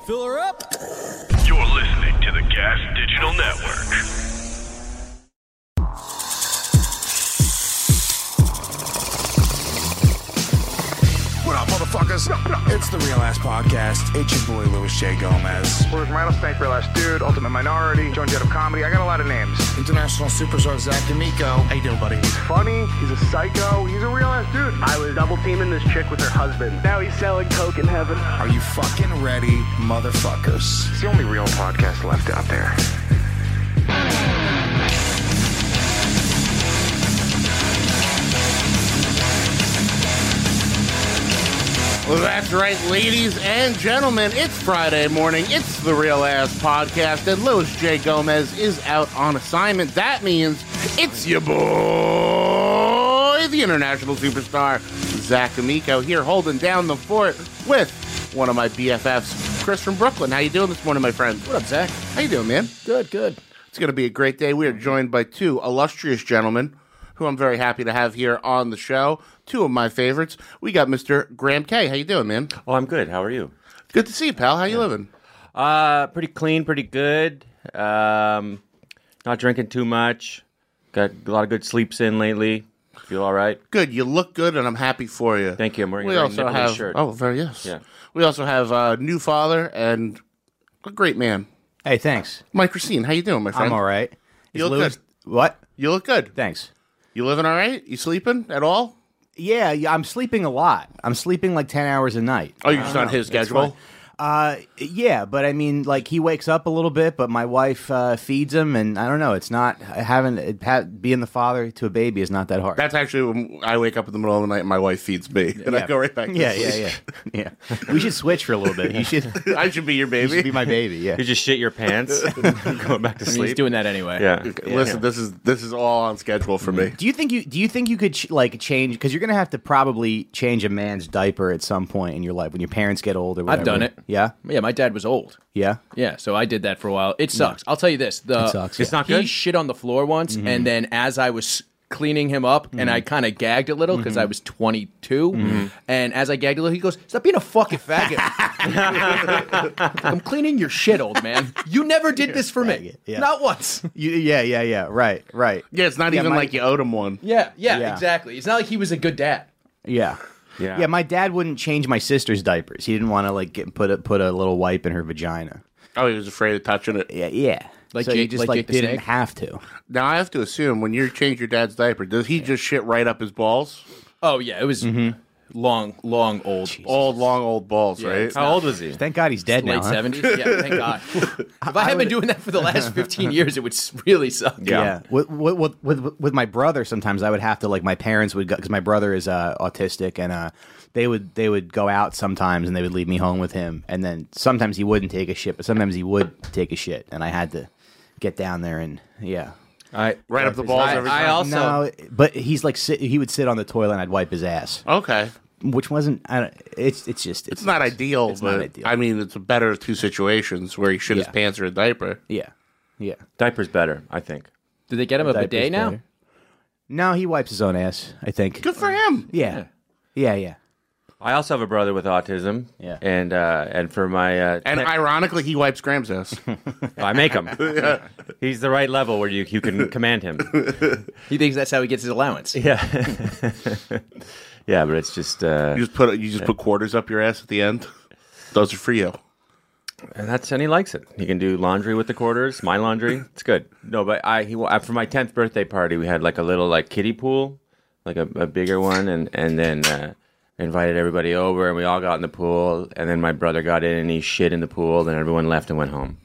Fill her up. You're listening to the Gas Digital Network. What up, motherfuckers? It's the Real Ass Podcast. It's your boy, Louis J. Gomez. Where's Rattlesnake, Real Ass Dude, Ultimate Minority, Joan Jett of Comedy. I got a lot of names. International Superstar Zach D'Amico. How you doing, buddy? He's funny. He's a psycho. He's a real ass dude. I was double teaming this chick with her husband. Now he's selling coke in heaven. Are you fucking ready, motherfuckers? It's the only real podcast left out there. Well, that's right, ladies and gentlemen. It's Friday morning. It's the Real Ass Podcast, and Louis J. Gomez is out on assignment. That means it's your boy, the international superstar, Zach D'Amico, here holding down the fort with one of my BFFs, Chris from Brooklyn. How you doing this morning, my friend? What up, Zach? How you doing, man? Good, good. It's going to be a great day. We are joined by two illustrious gentlemen who I'm very happy to have here on the show. Two of my favorites. We got Mr. Graham K. How you doing, man? Oh, I'm good. How are you? Good to see you, pal. How you living? Pretty clean, pretty good. Not drinking too much. Got a lot of good sleeps in lately. Feel all right? Good. You look good, and I'm happy for you. Thank you. I'm wearing We a very also nipply have shirt. yes. Yeah. We also have a new father and a great man, Hey, thanks. Mike Racine. How you doing, my friend? I'm all right. You look good. What? You look good. Thanks. You living all right? You sleeping at all? Yeah, I'm sleeping a lot. I'm sleeping like 10 hours a night. Oh, you're just on his schedule. Yeah, but I mean, like, he wakes up a little bit, but my wife feeds him, and I don't know. It's not, being the father to a baby is not that hard. That's actually when I wake up in the middle of the night and my wife feeds me, and I go right back to sleep. Yeah. We should switch for a little bit. You should, I should be your you baby. should be my baby, yeah. You just shit your pants and go back to sleep. He's doing that anyway. Yeah. Listen, this is all on schedule for me. Do you think you could change, because you're going to have to probably change a man's diaper at some point in your life when your parents get old or whatever. I've done it. Yeah? Yeah, my dad was old. Yeah? Yeah, so I did that for a while. It sucks. I'll tell you this. It sucks. It's not He good? shit on the floor once, and then as I was cleaning him up, and I kind of gagged a little because I was 22, and as I gagged a little, he goes, "Stop being a fucking faggot." I'm cleaning your shit, old man. You never did this for me. faggot, yeah. Not once. Yeah. Right. Yeah, it's not even my- like you owed him one. Yeah, Yeah. exactly. It's not like he was a good dad. Yeah. Yeah. Yeah, my dad wouldn't change my sister's diapers. He didn't want to like put a little wipe in her vagina. Oh, he was afraid of touching it. Yeah. Like so he Jake- just like Jake the didn't Snake? have to. Now I have to assume when you change your dad's diaper, does he just shit right up his balls? Oh yeah, it was long old. Old balls, right? How old was he? Thank God he's dead now. Late huh? 70s? Yeah, thank God. If I had been doing that for the last 15 years, it would really suck. Yeah. With my brother, sometimes I would have to, like, my parents would go, because my brother is autistic, and they would go out sometimes, and they would leave me home with him, and then sometimes he wouldn't take a shit, but sometimes he would take a shit, and I had to get down there and Right up the balls every time. I also No, but he's like he would sit on the toilet and I'd wipe his ass, Okay. which wasn't. It's Not ideal, it's but not ideal. I mean, it's a better of two situations where he shit his Yeah. pants or a diaper. Yeah. diaper's better, I think. Did they get him a Diaper's bidet now? better. No, he wipes his own ass, I think. Good for him. Yeah. I also have a brother with autism. Yeah. And for my And ironically, he wipes Graham's ass. I make him. He's the right level where you can command him. He thinks that's how he gets his allowance. Yeah. Yeah, but it's just You just put quarters up your ass at the end. Those are for you. and he likes it. He can do laundry with the quarters, my laundry. It's good. No, but for my 10th birthday party, we had like a little like kiddie pool, like a bigger one, and then invited everybody over, and we all got in the pool, and then my brother got in and he shit in the pool, then everyone left and went home.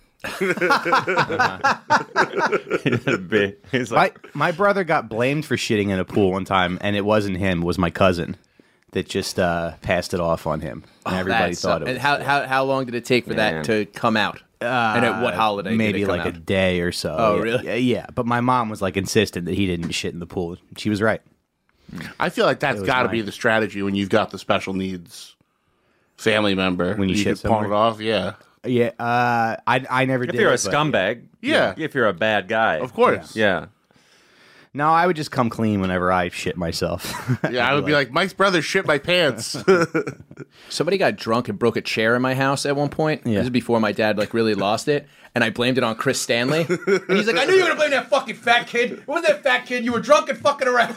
He's like, My brother got blamed for shitting in a pool one time, and it wasn't him. It was my cousin that just passed it off on him, and everybody thought it was. And how long did it take for Man. that to come out? And at what holiday? Maybe did it come like out? a day or so. Oh, Yeah. really? Yeah. But my mom was like insistent that he didn't shit in the pool. She was right. I feel like that's was got to mine. be the strategy when you've got the special needs family member. When you shit can pawn somewhere? it off. Yeah. Yeah. I never if did. you're a it, but- scumbag, Yeah. if you're a bad guy, Of course. yeah. No, I would just come clean whenever I shit myself. Yeah, I would be like, Mike's brother shit my pants. Somebody got drunk and broke a chair in my house at one point. Yeah. This is before my dad like really lost it, and I blamed it on Chris Stanley. And he's like, "I knew you were gonna blame that fucking fat kid. It wasn't that fat kid. You were drunk and fucking around."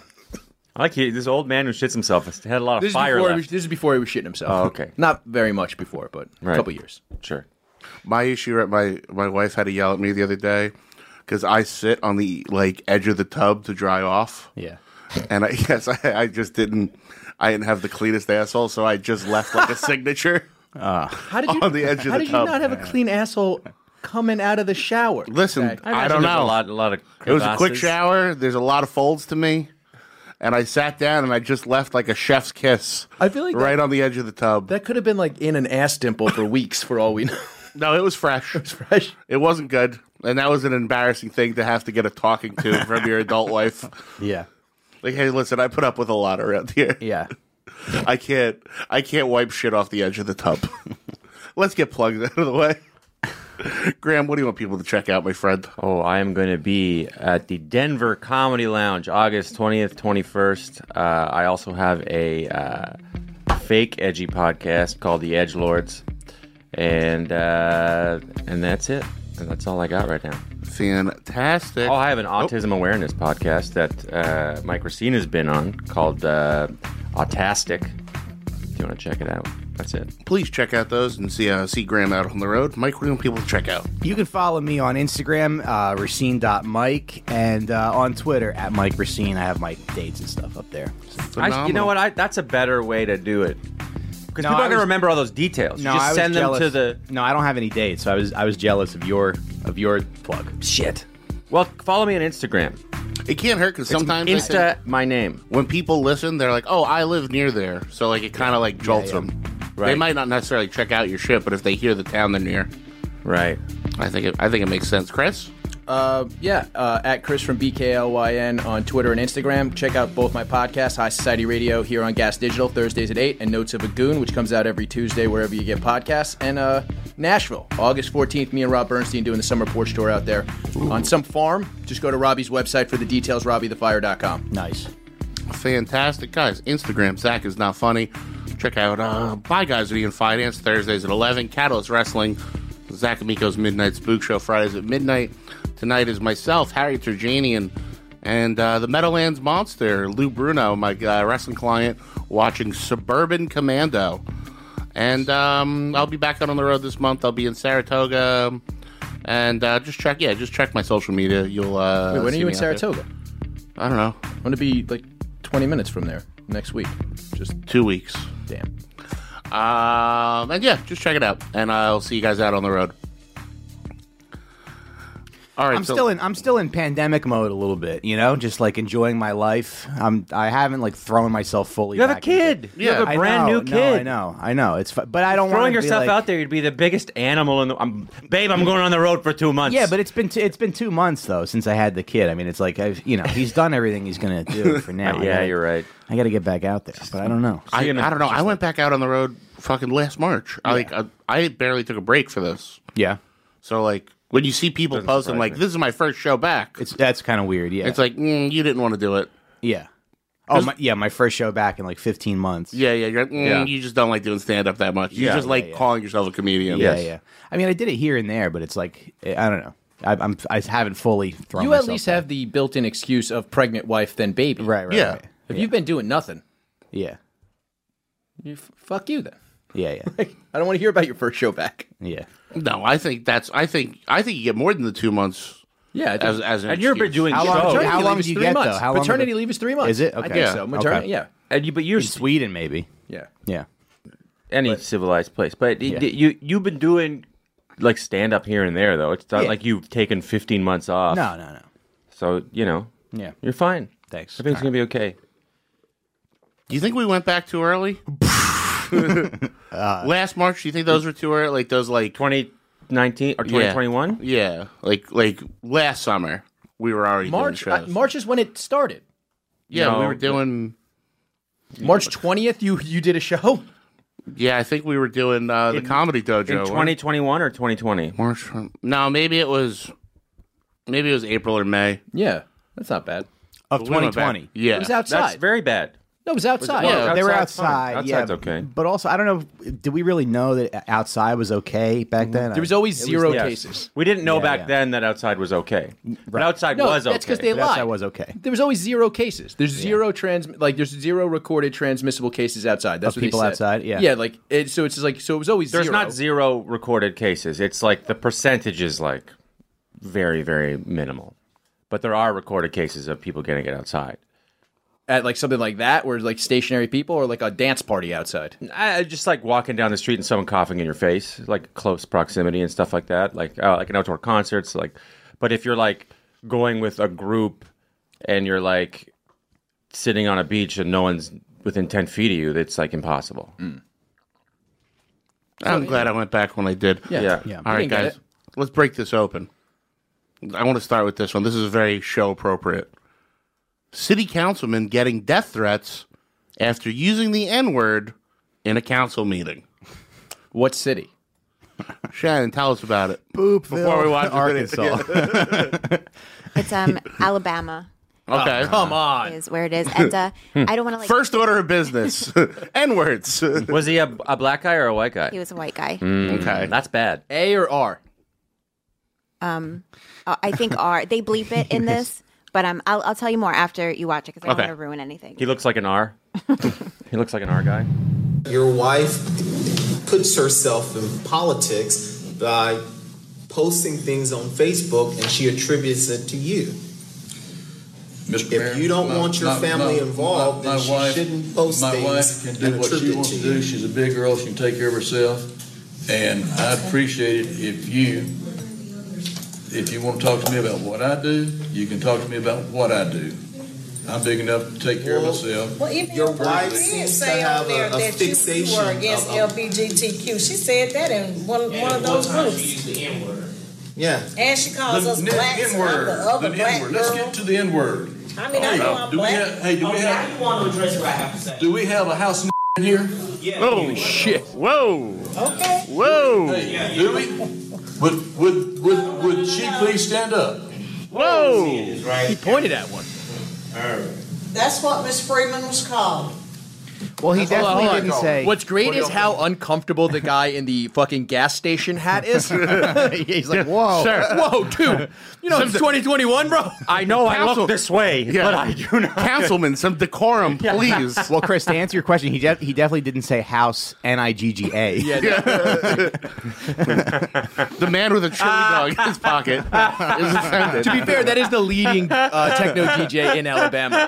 I like this old man who shits himself had a lot of fire left. This is before he was shitting himself. Oh, okay. Not very much before, but a couple years. Sure. My issue, my wife had to yell at me the other day because I sit on the edge of the tub to dry off. Yeah. And I guess I just didn't have the cleanest asshole, so I just left like a signature How did you on the edge of How the did tub. you not have a clean asshole coming out of the shower? Listen, Zach? I don't know. A lot of It was a quick crevasses. shower. There's a lot of folds to me. And I sat down and I just left like a chef's kiss. I feel like right on the edge of the tub. that could have been like in an ass dimple for weeks, for all we know. No, it was fresh. It's fresh. It wasn't good. And that was an embarrassing thing to have to get a talking to from your adult wife. Yeah. Like, hey, listen, I put up with a lot around here. Yeah. I can't wipe shit off the edge of the tub. Let's get plugs out of the way. Graham, what do you want people to check out, my friend? Oh, I am going to be at the Denver Comedy Lounge, August 20th, 21st. I also have a fake edgy podcast called The Edgelords, and that's it. And that's all I got right now. Fantastic. Oh, I have an autism awareness podcast that Mike Racine has been on called Autastic. If you want to check it out, that's it. Please check out those and see Graham out on the road. Mike, what do you want people to check out? You can follow me on Instagram, Racine.Mike, and on Twitter at Mike Racine. I have my dates and stuff up there. You know what? That's a better way to do it. Because No, people I are going to was- remember all those details. You I just was send them jealous. to the... No, I don't have any dates, so I was jealous of your plug. Shit. Well, follow me on Instagram. It can't hurt because sometimes I think Insta, my name. when people listen, they're like, "Oh, I live near there," so like it kind of jolts them. They Right. might not necessarily check out your shit, but if they hear the town they're near, Right. I think it makes sense. Chris, At Chris from BKLYN on Twitter and Instagram. Check out both my podcasts, High Society Radio here on Gas Digital, Thursdays at 8, and Notes of a Goon, which comes out every Tuesday wherever you get podcasts. And Nashville, August 14th, me and Rob Bernstein doing the summer porch tour out there on some farm. Just go to Robbie's website for the details, robbiethefire.com. Nice. fantastic guys. Instagram, Zach is not funny. Check out Bye Guys with Ian Finance Thursdays at 11. Catalyst Wrestling, Zach Amico's Midnight Spook Show Fridays at midnight. Tonight is myself, Harry Turjanian, and the Meadowlands Monster, Lou Bruno, my wrestling client, watching Suburban Commando. And I'll be back out on the road this month. I'll be in Saratoga. And just check my social media. You'll Wait, when are see you me in out there. Saratoga? I don't know. I'm going to be like 20 minutes from there next week. Just 2 weeks. damn. And yeah, just check it out. And I'll see you guys out on the road. All right, I'm still in pandemic mode a little bit, you know, just like enjoying my life. I haven't like thrown myself fully. You have a back into- kid. You have a I brand know, new kid. No, I know. It's but I don't want Throwing to yourself be like, out there, you'd be the biggest animal in the. Babe, I'm going on the road for 2 months. Yeah, but it's been 2 months though since I had the kid. I mean, it's like he's done everything he's gonna do for now. Yeah, you're right. I got to get back out there, but I don't know. I don't know. I went back out on the road fucking last March. I barely took a break for this. Yeah, So like when you see people Doesn't posting surprise like me. this is my first show back, that's kind of weird. Yeah, it's like you didn't want to do it. yeah. Oh, my first show back in like 15 months. Yeah. You're like, Yeah. you just don't like doing stand up that much. You Yeah. just like Yeah. calling yourself a comedian. Yeah, Yes. yeah. I mean, I did it here and there, but it's like I don't know. I haven't fully thrown. You myself at least back. have the built-in excuse of pregnant wife then baby. right. Yeah. Right. If you've been doing nothing, Yeah. fuck you then. Yeah. I don't want to hear about your first show back. Yeah. No, I think you get more than the 2 months Yeah. as an And you've been excuse. doing How long- shows. Paternity how long leave do you is 3 get, months. though? How long Paternity would it- leave is 3 months. Is it? I Okay. think Yeah. so. Maternity, Okay. yeah. But you're Sweden, maybe. Yeah. Yeah. any civilized place. But Yeah. you've been doing like stand up here and there though. It's not Yeah. like you've taken 15 months off. No. So Yeah. you're fine. Thanks. Everything's gonna be okay. Do you think we went back too early? Last March, do you think those were too early? Like those 2019 or 2021. Yeah, like last summer we were already March. doing shows. March is when it started. Yeah, No. we were doing. March 20th, you did a show. Yeah, I think we were doing the Comedy Dojo. In 2021 or 2020. March. No, maybe it was April or May. Yeah. That's not bad. of We went back. 2020. Yeah. It was outside. That's very bad. No, it was outside. Yeah. They were Outside's fine. outside. Outside's yeah, okay. But also, I don't know. Did we really know that outside was okay back then? There was always zero Yes. cases. We didn't know Yeah, back yeah. then that outside was okay. But outside No, was okay. that's because they But outside lied. was okay. There was always zero cases. There's there's zero recorded transmissible cases outside. That's Of what people they said. outside? Yeah. Yeah, like so it's just like so it was always There's zero. not zero recorded cases. It's like the percentage is like very, very minimal. But there are recorded cases of people getting it outside. At like something like that, where like stationary people or like a dance party outside. I just like walking down the street and someone coughing in your face, like close proximity and stuff like that, like an outdoor concerts. Like, but if you're like going with a group and you're like sitting on a beach and no one's within 10 feet of you, it's like impossible. I'm glad I went back when I did. Yeah. Yeah. All right, can get guys. it. Let's break this open. I want to start with this one. This is very show appropriate. City councilman getting death threats after using the N-word in a council meeting. What city? Shannon, tell us about it. Before we watch the video. Arkansas. It's Alabama Okay. Come on. is where it is, and I don't want to like. First order of business. N-words. Was he a black guy or a white guy? He was a white guy. Okay. That's bad. A or R? I think R. They bleep it in this, but I'll tell you more after you watch it because I don't Okay. want to ruin anything. He looks like an R. He looks like an R guy. Your wife puts herself in politics by posting things on Facebook, and she attributes it to you. Mr. If Mayor, you don't want your family involved, then my she wife, shouldn't post my things wife can do and what she attribute wants to to do. you. She's a big girl. She can take care of herself. And I'd appreciate it if you want to talk to me about what I do, you can talk to me about what I do. I'm big enough to take care of myself. Well, even Your your wife did seems to say have on there a that you fixation were against of- LGBTQ. She said that in one of those groups. Yeah. And she calls us blacks. I'm the other black girl. Let's get to the N-word. I mean, I know I'm Do we black. have, hey, do we have, want to address what I have to say. do we have a house in here? Oh, shit. Whoa. Okay. Whoa. Hey, do we? Would she please stand up? Whoa. He pointed at one. That's what Miss Freeman was called. Well, he definitely Hold on. didn't say. What's great is how uncomfortable the guy in the fucking gas station hat is. He's like, whoa. Sure. Whoa, dude. You know, it's 2021, bro. I know I Council- look this way, Yeah. but I do not. Councilman, some decorum, please. Well, Chris, to answer your question, he definitely didn't say house Nigga. The man with a chili dog in his pocket is offended. To be fair, that is the leading techno DJ in Alabama.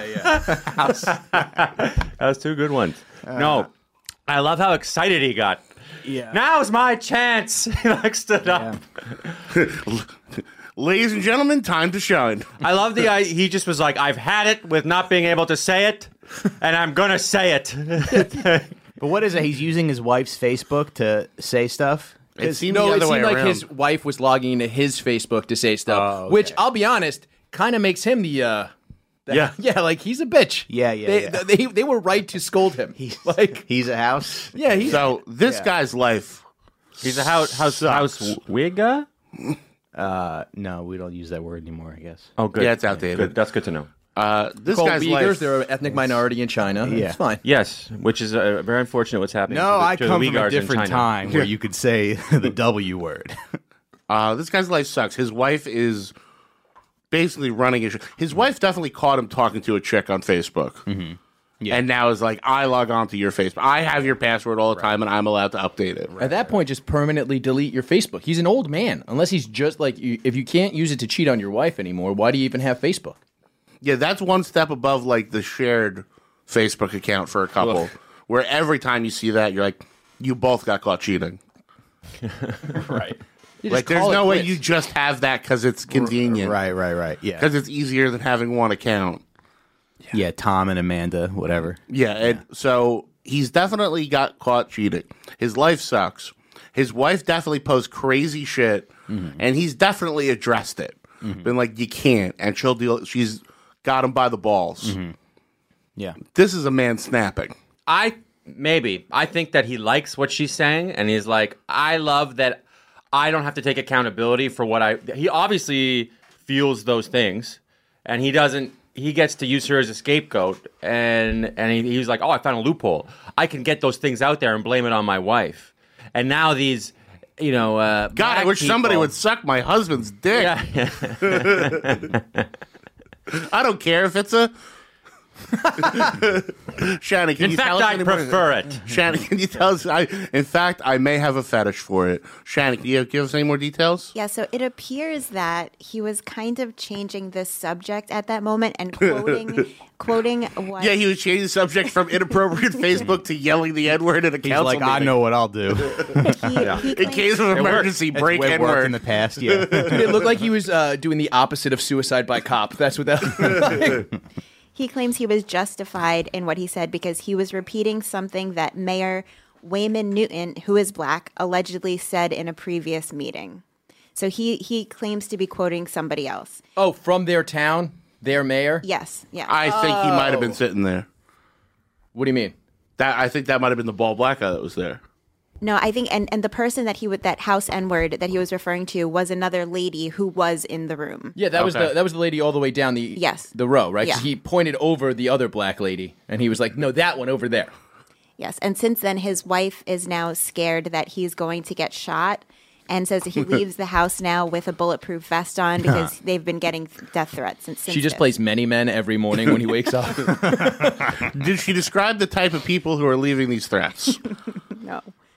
That was two good ones. No, I love how excited he got. Yeah. Now's my chance. He like stood up. Ladies and gentlemen, time to shine. I love he just was like, I've had it with not being able to say it, and I'm gonna say it. But what is it? He's using his wife's Facebook to say stuff? It seemed No, the it other way seemed like around. his wife was logging into his Facebook to say stuff, Oh, okay. which I'll be honest, kind of makes him Yeah. yeah, like he's a bitch. Yeah. They were right to scold him. He's a house. Yeah, he's So this guy's life. He's a house wigga. No, we don't use that word anymore, I guess. Oh, good. Yeah, it's outdated. Good. That's good to know. This called guy's Uyghurs. life. They're an ethnic minority in China. Yeah. It's fine. Yes, which is very unfortunate. What's happening? No, I to the come from Uyghurs a in different China. time where you could say the W word. This guy's life sucks. His wife is basically running his wife definitely caught him talking to a chick on Facebook. Mm-hmm. Yeah. And now is like, I log on to your Facebook. I have your password all the time, and I'm allowed to update it. At that point, just permanently delete your Facebook. He's an old man. Unless he's just like, if you can't use it to cheat on your wife anymore, why do you even have Facebook? Yeah, that's one step above like the shared Facebook account for a couple, where every time you see that, you're like, you both got caught cheating. Right. Like, there's no way you just have that because it's convenient. Right. Yeah. Because it's easier than having one account. Yeah, Tom and Amanda, whatever. Yeah, and so he's definitely got caught cheating. His life sucks. His wife definitely posts crazy shit, and he's definitely addressed it. Been like, you can't, and she'll deal. She's got him by the balls. Yeah. This is a man snapping. I think that he likes what she's saying, and he's like, I love that I don't have to take accountability for what he obviously feels those things, and he doesn't. He gets to use her as a scapegoat, and he's like, "Oh, I found a loophole. I can get those things out there and blame it on my wife." And now these, God, I wish somebody would suck my husband's dick. Yeah. I don't care if it's a. Shannon, can In you fact, tell us I any more? prefer it. Shannon, can you tell us? In fact, I may have a fetish for it. Shannon, can you give us any more details? Yeah, so it appears that he was kind of changing the subject at that moment and quoting what. Yeah, he was changing the subject from inappropriate Facebook to yelling the N-word at a He's council like, I meeting. know what I'll do. In case of emergency, break It's way worked N-word. in the past. Yeah. It looked like he was doing the opposite of suicide by cop. That's what that. He claims he was justified in what he said because he was repeating something that Mayor Wayman Newton, who is black, allegedly said in a previous meeting. So he claims to be quoting somebody else. Oh, from their town, their mayor. Yes, yeah. I think he might have been sitting there. What do you mean? I think that might have been the bald black guy that was there. No, I think, and the person that that house N-word that he was referring to was another lady who was in the room. Yeah, that was the lady all the way down the row, right? Yeah. He pointed over the other black lady, and he was like, "No, that one over there." Yes, and since then, his wife is now scared that he's going to get shot, and says that he leaves the house now with a bulletproof vest on because they've been getting death threats since. She just plays Many Men every morning when he wakes up. Did she describe the type of people who are leaving these threats? No.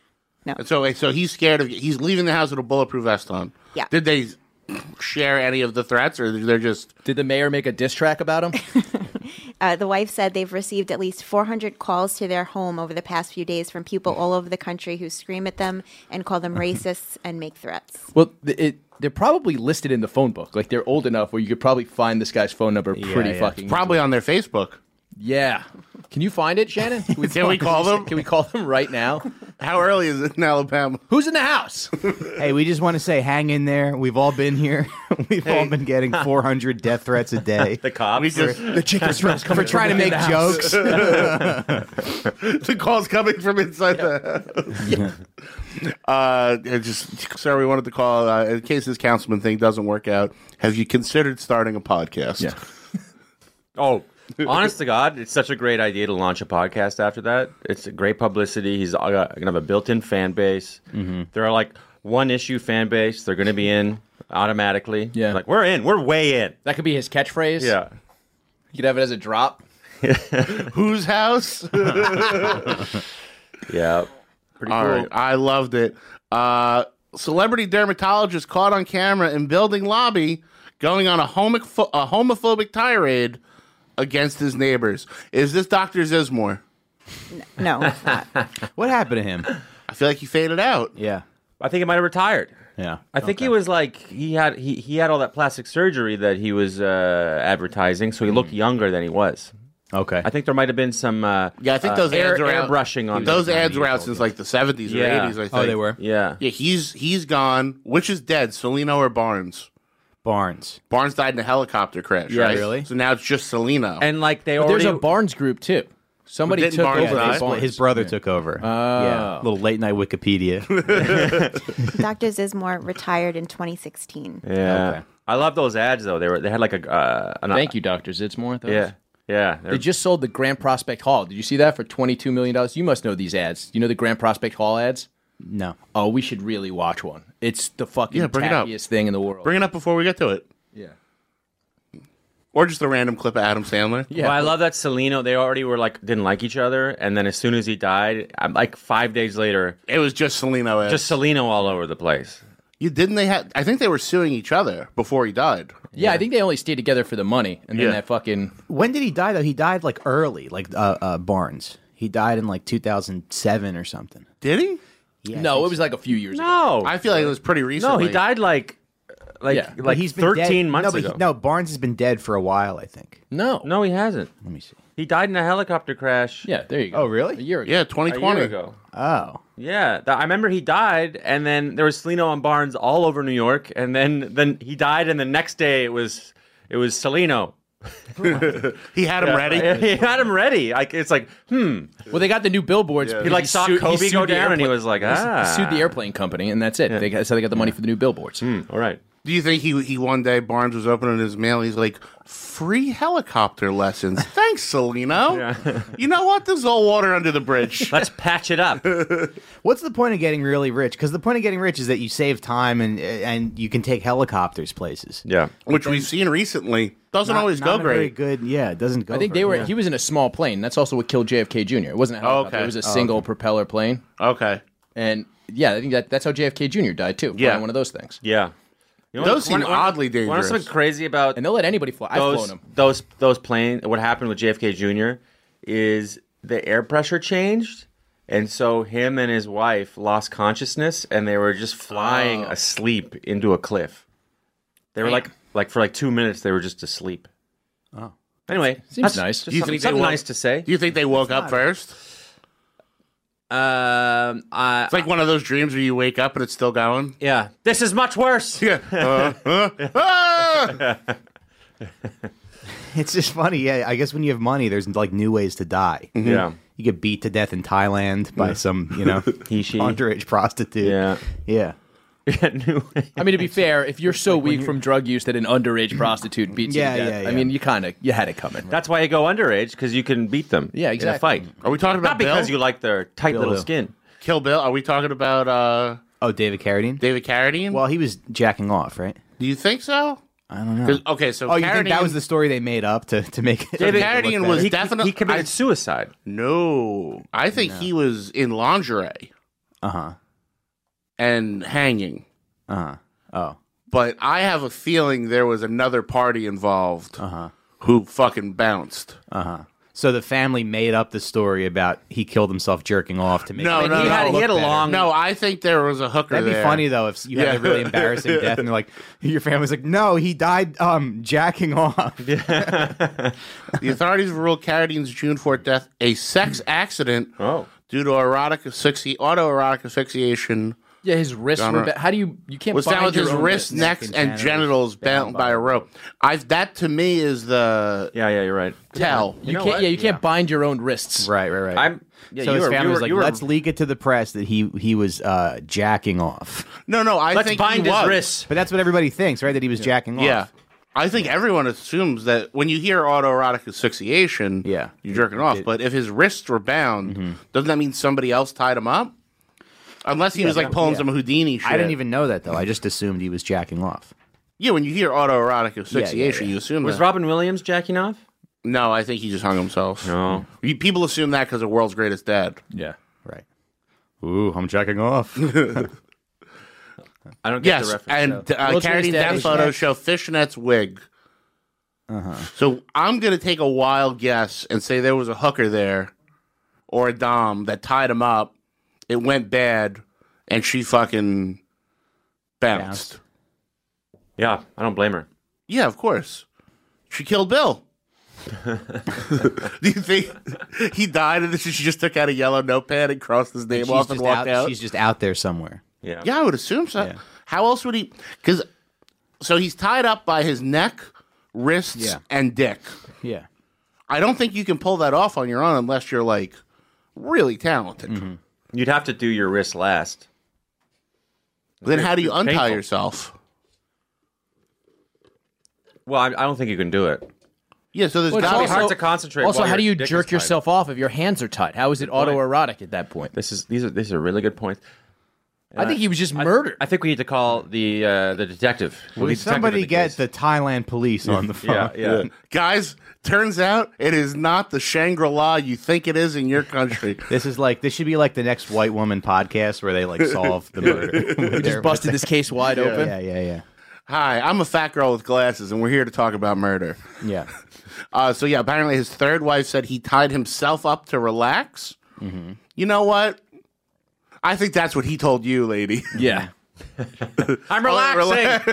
So he's scared of. He's leaving the house with a bulletproof vest on. Yeah. Did they share any of the threats, or they're just? Did the mayor make a diss track about him? The wife said they've received at least 400 calls to their home over the past few days from people all over the country who scream at them and call them racists and make threats. Well, they're probably listed in the phone book. Like, they're old enough where you could probably find this guy's phone number pretty fucking It's probably on their Facebook. Yeah. Can you find it, Shannon? Can we call them? Can we call them right now? How early is it in Alabama? Who's in the house? Hey, we just want to say, hang in there. We've all been here. We've all been getting 400 death threats a day. The cops. The chicken strips coming for trying to make jokes. The call's coming from inside the house. Just, sir, we wanted to call, in case this councilman thing doesn't work out, have you considered starting a podcast? Yeah. Oh, honest to God, it's such a great idea to launch a podcast after that. It's a great publicity. He's going to have a built-in fan base. Mm-hmm. They're like one-issue fan base. They're going to be in automatically. Yeah. Like, we're in. We're way in. That could be his catchphrase. Yeah. You could have it as a drop. Whose house? Yeah. Pretty All cool. right. I loved it. Celebrity dermatologist caught on camera in building lobby going on a homophobic tirade against his neighbors. Is this Dr. Zizmore? No, it's not. What happened to him? I feel like he faded out. Yeah. I think he might have retired. Yeah. I think he was like he had all that plastic surgery that he was advertising, so he looked younger than he was. Okay. I think there might have been some Yeah, I think those ads are out. airbrushing on those them. ads were out since like the 70s or Yeah. 80s, I think. Oh, they were? Yeah. Yeah, he's gone. Which is dead, Celino or Barnes? Barnes. Barnes died in a helicopter crash, Yeah, right? really? So now it's just Celino. And like they But already there's a Barnes group, too. Somebody Didn't took Barnes over die? the Barnes. His brother took over. Yeah. Little late night Wikipedia. Dr. Zizmore retired in 2016. Yeah. Okay. I love those ads though. They had like a Thank you, Dr. Zitzmore. Yeah. Yeah. They just sold the Grand Prospect Hall. Did you see that for $22 million? You must know these ads. You know the Grand Prospect Hall ads? No. Oh, we should really watch one. It's the fucking bring it up. tackiest thing in the world. Bring it up before we get to it. Yeah. Or just a random clip of Adam Sandler. Yeah. Well, I love that Celino. They already were like didn't like each other, and then as soon as he died, like 5 days later, It was just Celino ads. just Celino all over the place. I think they were suing each other before he died. Yeah, I think they only stayed together for the money, and then Yeah. that fucking When did he die, though? He died, like, early, like Barnes. He died in, like, 2007 or something. Did he? Yeah, no, it was like a few years ago. No, I feel like it was pretty no, recently. he died like Yeah. But he's been 13 dead. months no, ago. No, Barnes has been dead for a while, I think. No, No, he hasn't. Let me see. He died in a helicopter crash. Yeah, there you go. Oh, really? A year ago. Yeah, a 2020. year ago. Oh. Yeah, I remember he died, and then there was Celino and Barnes all over New York, and then he died, and the next day it was Celino. He had him ready. He had him ready. Like it's like, Well, they got the new billboards. Yeah. He like saw Kobe go down, and he was like, He sued the airplane company, and that's it. That's how they got the money for the new billboards. All right. Do you think he one day Barnes was opening his mail? He's like, free helicopter lessons. Thanks, Salino. Yeah. You know what? There's all water under the bridge. Let's patch it up. What's the point of getting really rich? Because the point of getting rich is that you save time and you can take helicopters places. Yeah. Which we've seen recently. Doesn't always go Not a very great. good. Yeah, it doesn't go. I think he was in a small plane. That's also what killed JFK Jr. It wasn't a helicopter. Okay. It was a single propeller plane. Okay. And yeah, I think that's how JFK Jr. died too. Yeah. Flying one of those things. Yeah. You know Those seem oddly dangerous. What's something crazy about And they'll let anybody fly. I've flown them. those planes? What happened with JFK Jr. is the air pressure changed, and so him and his wife lost consciousness, and they were just flying asleep into a cliff. They were like for 2 minutes they were just asleep. Oh. Anyway, Seems nice. Just something nice to say. Do you think they woke up first? It's like one of those dreams where you wake up and it's still going. Yeah, this is much worse. Yeah. It's just funny. Yeah, I guess when you have money, there's like new ways to die. Yeah. You get beat to death in Thailand by some, He, she. underage prostitute. Yeah. Yeah. I mean, to be fair, if you're so weak from drug use that an underage prostitute beats you to death, I mean, you had it coming. Right? That's why you go underage, because you can beat them. Yeah, exactly. In a fight. Are we talking about Not because Bill? you like their tight little Bill. skin. Kill Bill? Are we talking about David Carradine? David Carradine? Well, he was jacking off, right? Do you think so? I don't know. Okay, so Oh, you think that Carradine- was the story they made up to make it? David look Carradine better? was He definitely committed suicide. No, I think he was in lingerie and hanging. Oh. But I have a feeling there was another party involved who fucking bounced. So the family made up the story about he killed himself jerking off to make No, it no, he no. had a long. No, I think there was a hooker That'd be there. funny though if you had a really embarrassing death and they're like your family's like, no, he died jacking off. The authorities ruled Carradine's June 4th death a sex accident due to autoerotic asphyxiation. Yeah, his wrists were. How do you can't was found bind with your his own wrists, necks, and genitals bound by a rope. That to me is the Yeah, you're right. tell. You can't. Yeah, you can't bind your own wrists. Right. So his family was like, let's leak it to the press that he was jacking off. No, I Let's think bind he his was. wrists. But that's what everybody thinks, right? That he was jacking off. Yeah. I think everyone assumes that when you hear autoerotic asphyxiation, you're jerking off. But if his wrists were bound, doesn't that mean somebody else tied him up? Unless he was like pulling some Houdini shit. I didn't even know that though. I just assumed he was jacking off. Yeah, when you hear autoerotic asphyxiation, you assume Was that. Robin Williams jacking off? No, I think he just hung himself. No. People assume that because of World's Greatest Dad. Yeah. Right. Ooh, I'm jacking off. I don't get the Yes, reference. and World's Carradine Greatest Dad death is photos next. show fishnets wig. So I'm going to take a wild guess and say there was a hooker there or a dom that tied him up. It went bad, and she fucking bounced. Yeah, I don't blame her. Yeah, of course. She killed Bill. Do you think he died and then she just took out a yellow notepad and crossed his name off and walked out? She's just out there somewhere. Yeah. Yeah, I would assume so. Yeah. How else would he? Because so he's tied up by his neck, wrists, and dick. Yeah. I don't think you can pull that off on your own unless you're like really talented. You'd have to do your wrist last. Then how do you It's untie painful. yourself? Well, I don't think you can do it. Yeah, so there's Well, it's got to It's be hard to concentrate. Also, while how do your you dick is jerk tied. yourself off if your hands are tied? How is it autoerotic at that point? These are really good points. I think he was just murdered. I think we need to call the detective. Will somebody get the Thailand police on the phone? Yeah. Guys, turns out it is not the Shangri-La you think it is in your country. This should be like the next white woman podcast where they like solve the murder. We just busted this case wide open. Yeah. Hi, I'm a fat girl with glasses, and we're here to talk about murder. Yeah. So yeah, apparently his third wife said he tied himself up to relax. You know what? I think that's what he told you, lady. Yeah. I'm relaxing.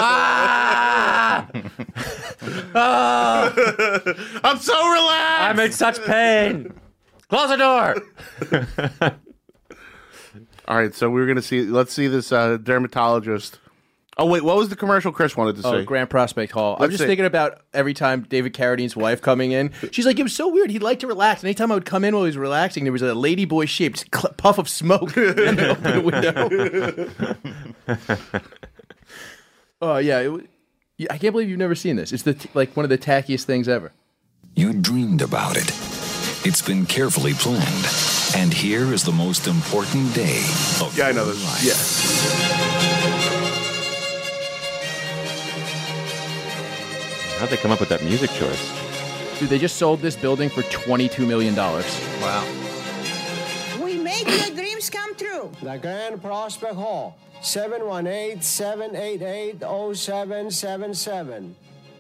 I'm so relaxed. I'm in such pain. Close the door. All right, so we're gonna see. Let's see this dermatologist. Oh wait, what was the commercial Chris wanted to say? Grand Prospect Hall. I'm Let's just see. thinking about every time David Carradine's wife coming in. She's like, it was so weird. He'd like to relax. And anytime I would come in while he was relaxing, there was a ladyboy shaped puff of smoke in the open window. Oh yeah, I can't believe you've never seen this. It's like one of the tackiest things ever. You dreamed about it. It's been carefully planned. And here is the most important day of I know this. life. Yeah. How'd they come up with that music choice? Dude, they just sold this building for $22 million. Wow. We make your dreams come true. The Grand Prospect Hall, 718-788-0777.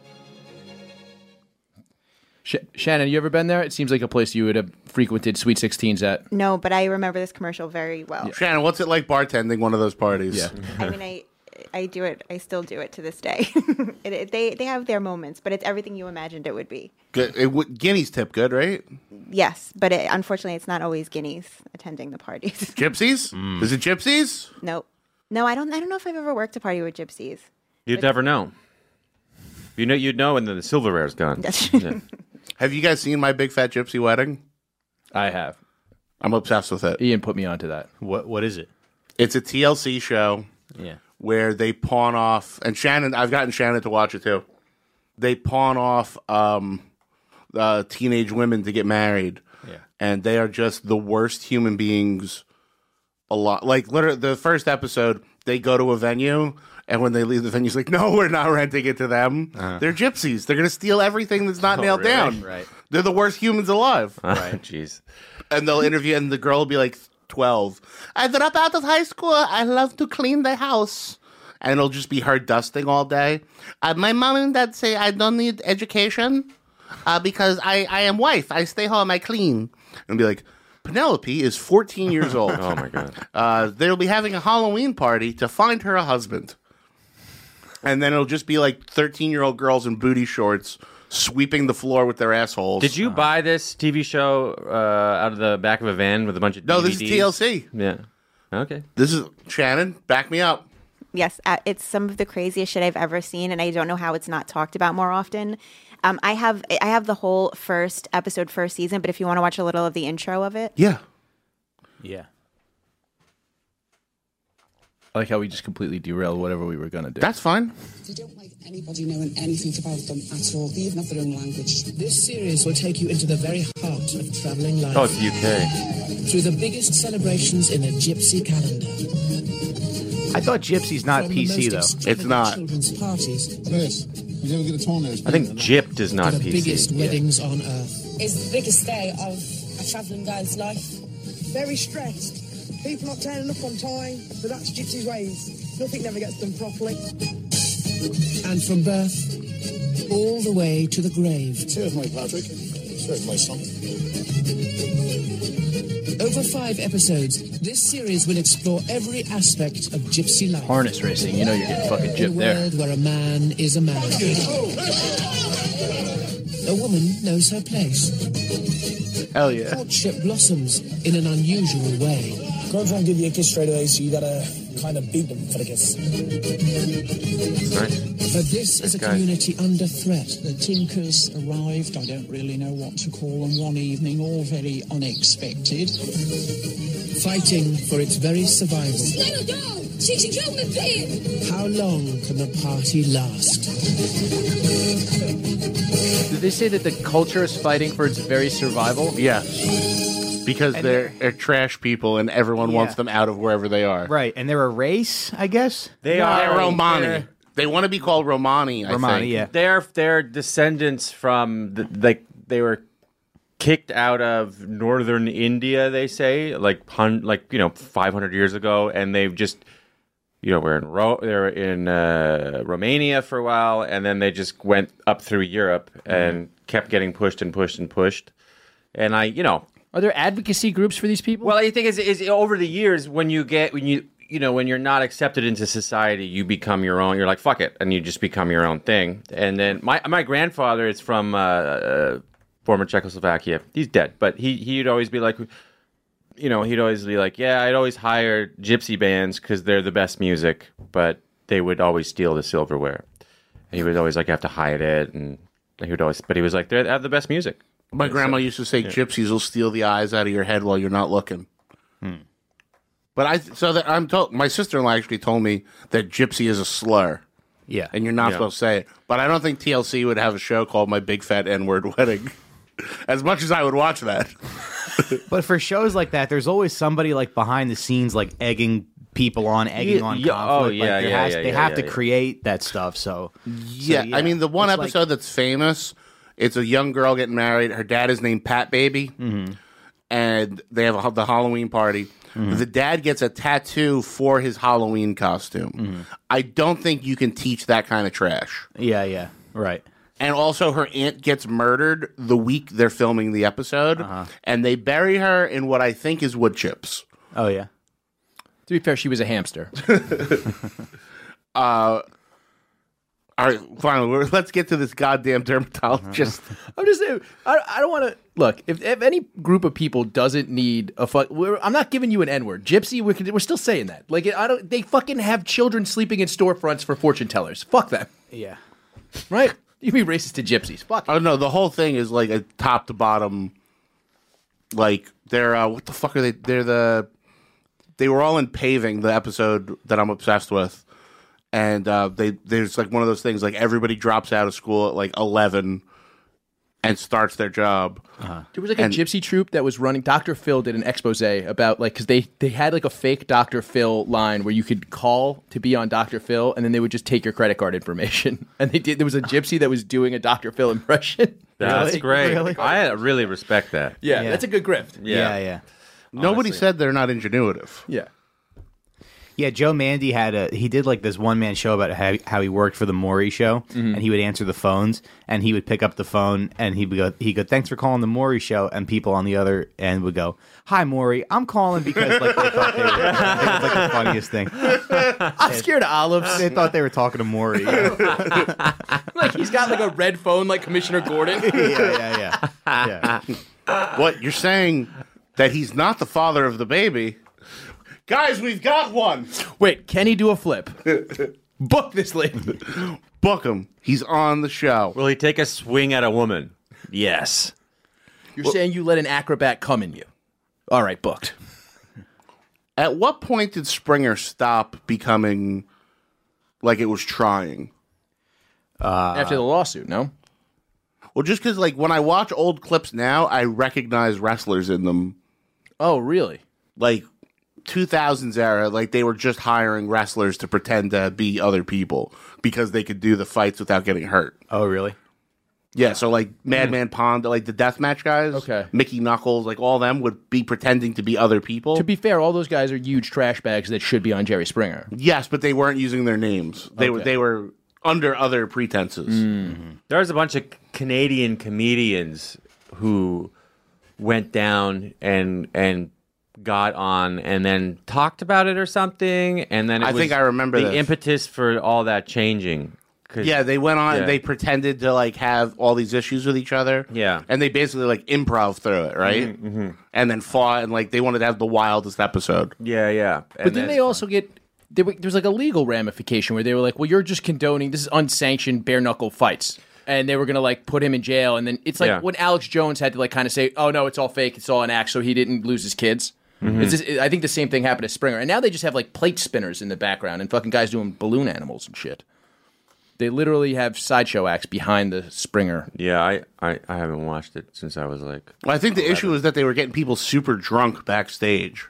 Shannon, you ever been there? It seems like a place you would have frequented Sweet 16s at. No, but I remember this commercial very well. Shannon, what's it like bartending one of those parties? Yeah. I mean, I do it. I still do it to this day. They have their moments, but it's everything you imagined it would be. Good. Guinea's tip good, right? Yes, but unfortunately, it's not always guineas attending the parties. Gypsies? Is it gypsies? No, I don't know if I've ever worked a party with gypsies. You'd never know. You'd know when the silverware's gone. That's true. Yeah. Have you guys seen My Big Fat Gypsy Wedding? I have. I'm obsessed with it. Ian put me onto that. What is it? It's a TLC show. Yeah. Where they pawn off, and Shannon, I've gotten Shannon to watch it too. They pawn off teenage women to get married. Yeah. And they are just the worst human beings. A lot. Like, literally, the first episode, they go to a venue, and when they leave the venue, it's like, no, we're not renting it to them. They're gypsies. They're going to steal everything that's not nailed really? down. Right. They're the worst humans alive. Right. Jeez. And they'll interview, and the girl will be like 12. I dropped out of high school. I love to clean the house. And it'll just be her dusting all day. My mom and dad say I don't need education because I am wife. I stay home. I clean. And be like, Penelope is 14 years old. Oh, my God. They'll be having a Halloween party to find her a husband. And then it'll just be like 13-year-old girls in booty shorts sweeping the floor with their assholes. Did you buy this TV show out of the back of a van with a bunch of DVDs? No, this is TLC. Yeah. Okay. This is, Shannon, back me up. Yes, it's some of the craziest shit I've ever seen, and I don't know how it's not talked about more often. I have the whole first season, but if you want to watch a little of the intro of it. Yeah. Yeah. I like how we just completely derailed whatever we were going to do. That's fine. They don't like anybody knowing anything about them at all. They even have their own language. This series will take you into the very heart of travelling life. Oh, it's UK. Through the biggest celebrations in the Gypsy calendar. I thought Gypsy's not From the PC, most though. It's not. Children's parties. You never get a tone there. I think Gypped is not to the biggest PC. weddings on earth. It's the biggest day of a travelling guy's life. Very stressed. People not turning up on time, but that's Gypsy's ways. Nothing never gets done properly. And from birth all the way to the grave. Cheers, my Patrick. Cheers, my son. Over 5 episodes, this series will explore every aspect of Gypsy life. Harness racing. You know you're getting fucking In a gypped there. world where a man is a man. A woman knows her place. Hell yeah. Courtship blossoms in an unusual way. Can't try and give you a kiss straight away, so you gotta kind of beat them for the kiss. Right. But this is a guy. community under threat. The Tinkers arrived, I don't really know what to call them, one evening, all very unexpected. Fighting for its very survival. How long can the party last? Did they say that the culture is fighting for its very survival? Yes. Because they're trash people and everyone wants them out of wherever they are. Right, and they're a race, I guess? They're Romani. they're- They want to be called Romani, I Romani, think. yeah. They're descendants from they were kicked out of northern India. They say 500 years ago, and they've just were in Romania for a while, and then they just went up through Europe and kept getting pushed and pushed and pushed. And are there advocacy groups for these people? Well, I think is over the years when you're not accepted into society, you become your own. You're like, fuck it, and you just become your own thing. And then my grandfather is from former Czechoslovakia. He's dead, but he'd always be like, he'd always be like, yeah, I'd always hire gypsy bands because they're the best music, but they would always steal the silverware. And he would always have to hide it, and he was like, they have the best music. My grandma used to say gypsies will steal the eyes out of your head while you're not looking. But I'm told, my sister-in-law actually told me that gypsy is a slur. Yeah. And you're not supposed to say it. But I don't think TLC would have a show called My Big Fat N-Word Wedding. As much as I would watch that. But for shows like that, there's always somebody like behind the scenes, like egging people on, egging on conflict. Oh, yeah, Like, they have to create that stuff. So yeah, I mean, the one episode that's famous, it's a young girl getting married. Her dad is named Pat Baby, and they have the Halloween party. The dad gets a tattoo for his Halloween costume. I don't think you can teach that kind of trash. Yeah, right. And also, her aunt gets murdered the week they're filming the episode, and they bury her in what I think is wood chips. Oh, yeah. To be fair, she was a hamster. All right, finally, let's get to this goddamn dermatologist. I'm just saying, I don't want to look. If any group of people doesn't need a fuck, I'm not giving you an N-word. Gypsy, we're still saying that. Like, they fucking have children sleeping in storefronts for fortune tellers. Fuck them. Yeah. Right? You be racist to gypsies. Fuck. Oh no, the whole thing is like a top to bottom. Like they're what the fuck are they? They were all in Paving, the episode that I'm obsessed with, and there's like one of those things like everybody drops out of school at like 11 and starts their job. There was like a gypsy troupe that was running. Dr. Phil did an expose about like because they had like a fake Dr. Phil line where you could call to be on Dr. Phil, and then they would just take your credit card information. And there was a gypsy that was doing a Dr. Phil impression. That's Really? great. Really? I really respect that. Yeah, that's a good grift. Yeah. Nobody said they're not ingenuitive. Yeah. Yeah, Joe Mandy he did like this one-man show about how he worked for the Maury Show, and he would answer the phones, and he would pick up the phone, and he'd go, thanks for calling the Maury Show, and people on the other end would go, hi, Maury, I'm calling because like they thought they were, it was like the funniest thing. I'm scared of olives. They thought they were talking to Maury. Like he's got like a red phone like Commissioner Gordon. Yeah. What, you're saying that he's not the father of the baby? Guys, we've got one. Wait, can he do a flip? Book this lady. Book him. He's on the show. Will he take a swing at a woman? Yes. You're saying you let an acrobat come in you. All right, booked. At what point did Springer stop becoming like it was trying? After the lawsuit, no? Well, just because like when I watch old clips now, I recognize wrestlers in them. Oh, really? Like 2000s era, like they were just hiring wrestlers to pretend to be other people because they could do the fights without getting hurt. Oh, really? Yeah, so like Madman Pond, like the deathmatch guys, Okay. Mickey Knuckles, like all them would be pretending to be other people. To be fair, all those guys are huge trash bags that should be on Jerry Springer. Yes, but they weren't using their names. They were under other pretenses. There's a bunch of Canadian comedians who went down and got on and then talked about it or something, and then I think I remember the this. impetus for all that changing. Yeah, they went on. Yeah. They pretended to like have all these issues with each other. Yeah. and they basically like improv through it, right? And then fought, and like they wanted to have the wildest episode. Yeah. But then they also get... There's like a legal ramification where they were like, well, you're just condoning... This is unsanctioned bare-knuckle fights. And they were going to like put him in jail. And then it's like when Alex Jones had to like kind of say, oh, no, it's all fake. It's all an act. So he didn't lose his kids. It's just, I think the same thing happened to Springer. And now they just have like plate spinners in the background and fucking guys doing balloon animals and shit. They literally have sideshow acts behind the Springer. Yeah, I haven't watched it since I was like... Well, I think the issue is that they were getting people super drunk backstage.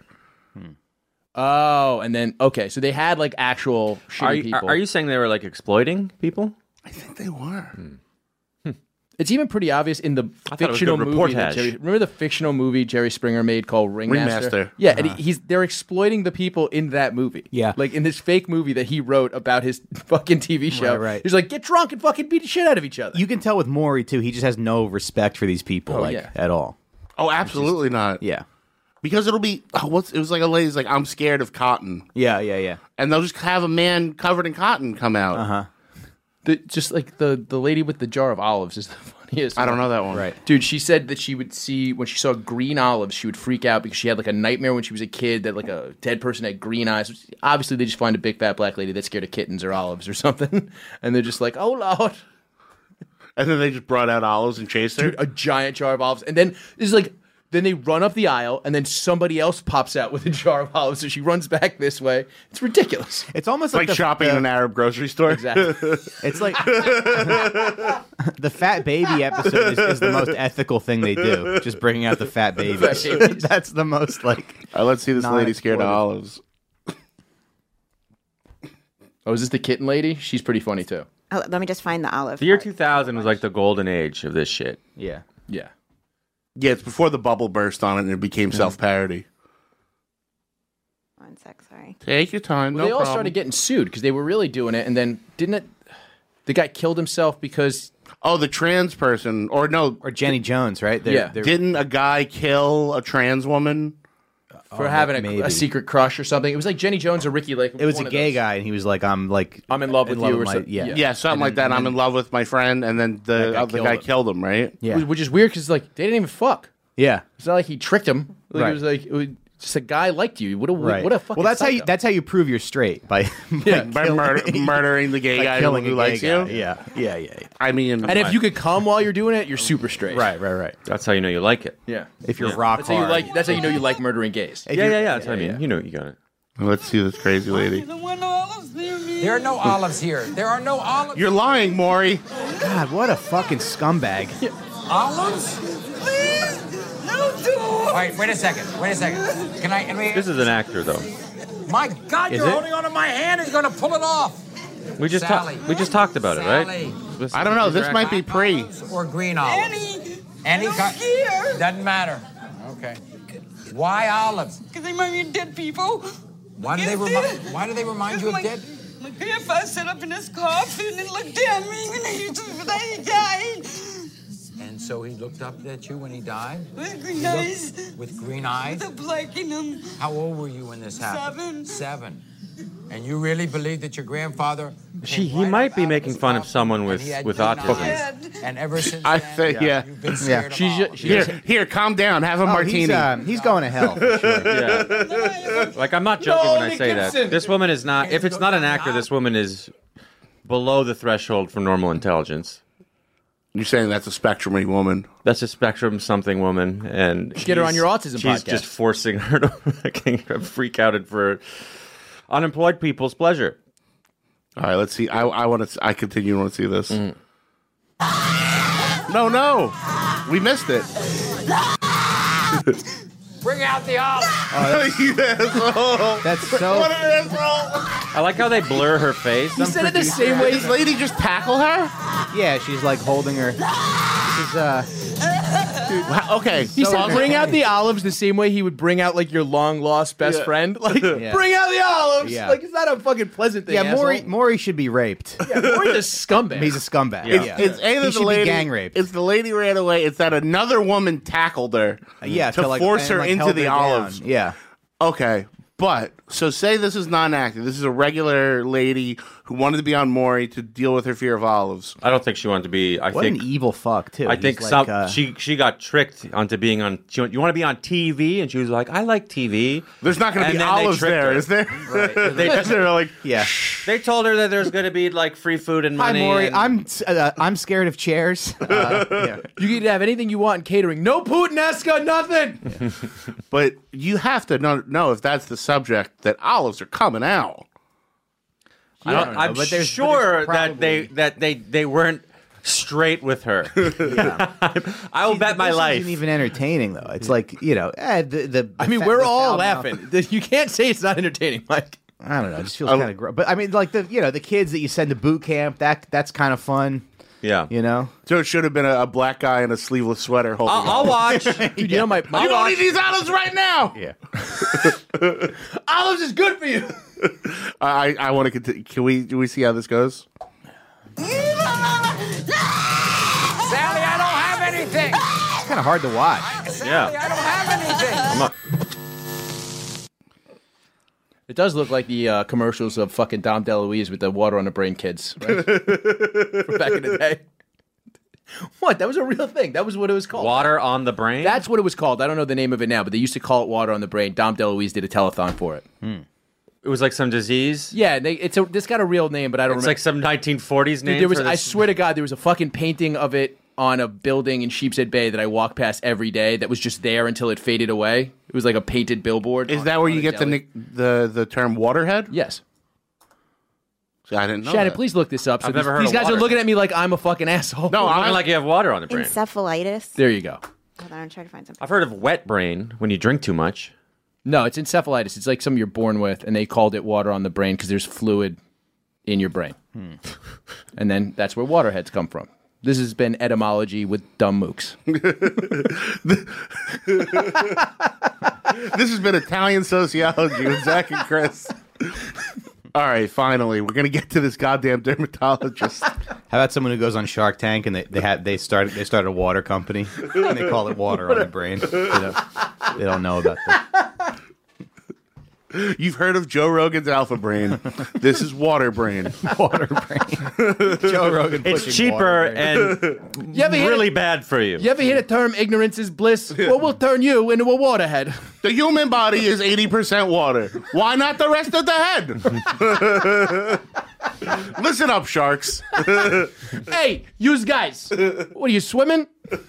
Oh, and then, okay, so they had like actual shitty people. Are you saying they were like exploiting people? I think they were. It's even pretty obvious in the thought it was fictional good movie. reportage. Remember the fictional movie Jerry Springer made called Ringmaster? Ringmaster. Yeah, and they're exploiting the people in that movie. Yeah. Like in this fake movie that he wrote about his fucking TV show. Right. He's like, get drunk and fucking beat the shit out of each other. You can tell with Maury too. He just has no respect for these people, at all. Oh, absolutely not. Yeah. Because it'll be it was like a lady's like, I'm scared of cotton, Yeah. and they'll just have a man covered in cotton come out. Just like the lady with the jar of olives is the funniest. I don't know that one. Right. Dude, she said that she would see, when she saw green olives, she would freak out because she had like a nightmare when she was a kid that like a dead person had green eyes. Obviously, they just find a big fat black lady that's scared of kittens or olives or something. And they're just like, oh, Lord. And then they just brought out olives and chased her. Dude, a giant jar of olives. And then this is like, Then they run up the aisle, and then somebody else pops out with a jar of olives. So she runs back this way. It's ridiculous. It's almost Like shopping in an Arab grocery store. Exactly. It's like the fat baby episode is the most ethical thing they do. Just bringing out the fat babies. That's the most like. Let's see this lady scared of olives. Oh, is this the kitten lady? She's pretty funny too. Oh, let me just find the olive. The year 2000 was like the golden age of this shit. Yeah. Yeah. Yeah, it's before the bubble burst on it and it became self-parody. 1 sec, sorry. Take your time. Well, they all started getting sued because they were really doing it, and then didn't it? The guy killed himself because the trans person, or Jenny Jones, right? Didn't a guy kill a trans woman for having a secret crush or something? It was like Jenny Jones or Ricky Lake. It was a gay guy, and he was like, "I'm in love with you," or something. Yeah, something like that. I'm in love with my friend, and then the other guy killed him, right? Yeah, which is weird because like they didn't even fuck. Yeah, it's not like he tricked him. Like, Right. It was like just a guy liked you. What a Right. what a fucking. Well, psycho. that's how you prove you're straight by murdering the gay guy killing who a likes gay you. guy. Yeah. I mean, And if you could come while you're doing it, you're super straight. Right. That's how you know you like it. Yeah. If you're rock That's how you hard. like. That's how you know you like murdering gays. Yeah. That's what I mean. You know you got it. Let's see this crazy lady. There are no olives here. There are no olives. You're lying, Maury. God, what a fucking scumbag. Olives? Please, no, dude. Wait a second. Can I? This is an actor, though. My God, Is you're it? holding onto my hand. He's going to pull it off. We just talked about it, right? I don't know. This might be pre. Or green olives. Any doesn't matter. Okay. Why olives? Because they remind me of dead people. Why do they remind you of dead? My grandfather sat up in his coffin and looked down at me when he died. And so he looked up at you when he died? With green eyes. With green eyes? With a black in them. How old were you when this happened? 7. And you really believe that your grandfather... He might be making fun of someone with autism. And ever since I then, think, yeah. you've been scared of olives. Here, calm down. Have a martini. He's going to hell. For sure. Yeah. Like, I'm not joking when I say that. This woman is not... If it's not an actor, this woman is below the threshold for normal intelligence. You're saying that's a spectrum-y woman. That's a spectrum something woman, and Get her on your autism she's podcast. just forcing her to freak out for unemployed people's pleasure. All right, let's see. I continue to want to see this. No, we missed it. Bring out the olives. You asshole. That's so. What an asshole. I like how they blur her face. He said it the same way. This lady just tackle her? Yeah, she's like holding her. She's Okay. He said, "Bring out the olives," the same way he would bring out like your long lost best friend. Like, Yeah. bring out the olives. Yeah. Like, it's not a fucking pleasant thing. Yeah, asshole. Maury should be raped. Yeah, Maury's a scumbag. He's a scumbag. Yeah. It's either He the should be lady gang raped. It's the lady ran away. It's that another woman tackled her. Yeah, to like, force and, her like, into held the her down. olives. Yeah. Okay, but so say this is not an actor. This is a regular lady who wanted to be on Maury to deal with her fear of olives. I don't think she wanted to be. I What think an evil fuck too. I He's think like, she got tricked onto being on. She went, "You want to be on TV?" And she was like, "I like TV." There's not going to And be then they olives tricked there, her. is there? Right. They're like, yeah. They told her that there's going to be like free food and Hi, money. Maury. and- I'm scared of chairs. Yeah. You can have anything you want in catering. No Puttanesca, nothing. but you have to know if that's the subject that olives are coming out. I'm but there's sure probably- that they weren't straight with her. Yeah. I will bet my This life. isn't even entertaining though. It's like the I mean, we're all laughing. You can't say it's not entertaining, Mike. I don't know. It just feels kind of gross. But I mean, like the kids that you send to boot camp. That's kind of fun. Yeah. You know. So it should have been a black guy in a sleaveless sweater holding. I'll watch. Dude, you know my You don't need these olives right now. Yeah. olives is good for you. I want to continue. Do we see how this goes? Sally, I don't have anything. It's kind of hard to watch. Sally, Yeah. I don't have anything. I'm up. It does look like the commercials of fucking Dom DeLuise with the water on the brain kids, right? From back in the day. What? That was a real thing. That was what it was called. Water on the brain? That's what it was called. I don't know the name of it now, but they used to call it water on the brain. Dom DeLuise did a telethon for it. It was like some disease? Yeah, this got a real name, but I don't It's remember. like some 1940s name. Dude, there was, for I this? swear to God, there was a fucking painting of it on a building in Sheepshead Bay that I walk past every day that was just there until it faded away. It was like a painted billboard. Is that where you get the term waterhead? Yes. See, I didn't know Shannon, that. please look this up. So I've never heard these of guys are waterhead. looking at me like I'm a fucking asshole. No, Looking like you have water on the brain. Encephalitis. There you go. Hold on, I'm trying to find something. I've heard of wet brain when you drink too much. No, it's encephalitis. It's like something you're born with, and they called it water on the brain because there's fluid in your brain. And then that's where waterheads come from. This has been etymology with dumb mooks. This has been Italian sociology with Zach and Chris. All right, finally, we're gonna get to this goddamn dermatologist. How about someone who goes on Shark Tank and they started a water company and they call it water on the brain. They don't know about that. You've heard of Joe Rogan's Alpha Brain. This is Water Brain. Water brain. Joe Rogan. It's pushing cheaper water brain. and You ever hear really bad for you. You ever hear the term ignorance is bliss? Well, we'll turn you into a waterhead. The human body is 80% water. Why not the rest of the head? Listen up, sharks. Hey, yous guys. What are you, swimming?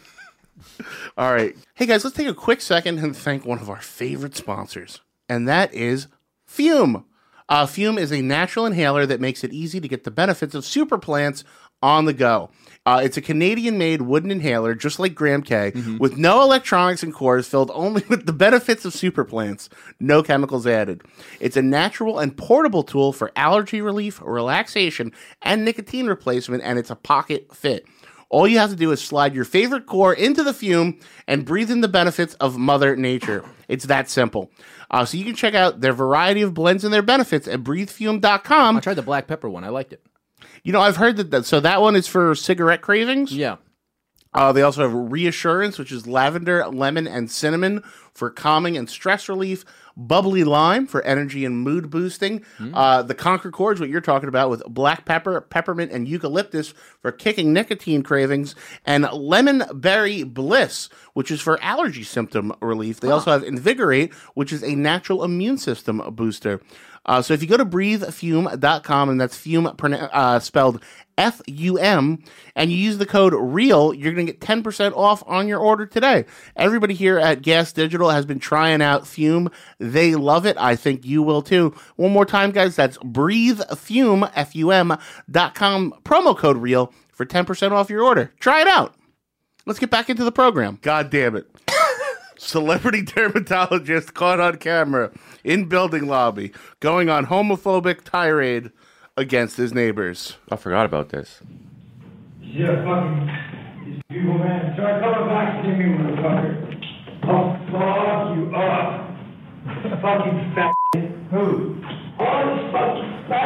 All right. Hey, guys, let's take a quick second and thank one of our favorite sponsors, and that is Fume. Fume is a natural inhaler that makes it easy to get the benefits of super plants on the go. It's a Canadian-made wooden inhaler, just like Gram K, with no electronics and cores, filled only with the benefits of super plants. No chemicals added. It's a natural and portable tool for allergy relief, relaxation, and nicotine replacement, and it's a pocket fit. All you have to do is slide your favorite core into the Fume and breathe in the benefits of Mother Nature. It's that simple. So you can check out their variety of blends and their benefits at breathefume.com. I tried the black pepper one. I liked it. You know, I've heard that so that one is for cigarette cravings. Yeah. They also have Reassurance, which is lavender, lemon, and cinnamon for calming and stress relief. Bubbly Lime for energy and mood boosting. The Conquer Chords, what you're talking about, with black pepper, peppermint, and eucalyptus for kicking nicotine cravings. And Lemon Berry Bliss, which is for allergy symptom relief. They also have Invigorate, which is a natural immune system booster. So if you go to breathefume.com, and that's fume spelled F-U-M, and you use the code REAL, you're going to get 10% off on your order today. Everybody here at Gas Digital has been trying out Fume. They love it. I think you will too. One more time, guys, that's breathefume, F-U-M.com, promo code REAL for 10% off your order. Try it out. Let's get back into the program. God damn it. Celebrity dermatologist caught on camera in building lobby going on homophobic tirade against his neighbors. I forgot about this. Yeah, fucking these people, man. Try coming back to me, motherfucker. I'll fuck you up. Fucking fat who? All this fucking fat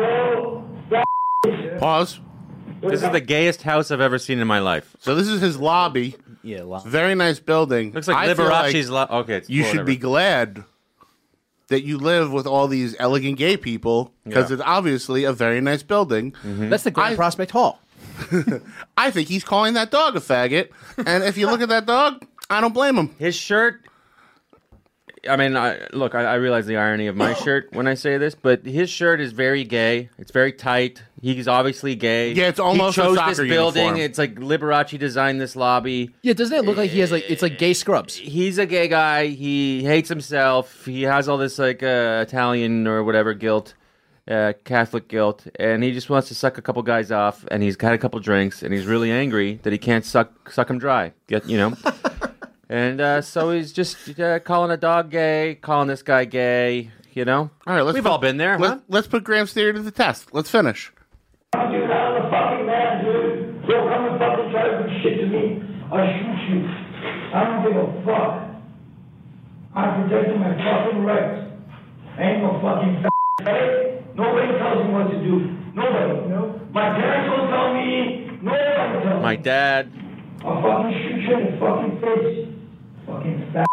girl. Pause. This is the gayest house I've ever seen in my life. So this is his lobby. Yeah, very nice building. Looks like I feel Liberace's like okay, it's you should whatever. be glad that you live with all these elegant gay people, because Yeah. it's obviously a very nice building. That's the Grand Prospect Hall. I think he's calling that dog a faggot, and if you look at that dog, I don't blame him. His shirt. I mean, I realize the irony of my shirt when I say this, but his shirt is very gay. It's very tight. He's obviously gay. Yeah, it's almost he a chose soccer this building. uniform. It's like Liberace designed this lobby. Yeah, doesn't it look like he has it's like gay scrubs? He's a gay guy. He hates himself. He has all this like Italian or whatever guilt, Catholic guilt, and he just wants to suck a couple guys off. And he's had a couple drinks, and he's really angry that he can't suck them dry. And so he's just calling a dog gay, calling this guy gay. You know. All right, we've all been there. Let's put Graham's theory to the test. Let's finish. Dude, I'm the fucking man, dude. Don't come and fucking try to do shit to me. I'll shoot you. I don't give a fuck. I'm protecting my fucking rights. Ain't no fucking hey? Nobody tells me what to do. Nobody. No? My parents don't tell me. Nobody tells me. My dad. I'll fucking shoot you in the fucking face. Fucking fat,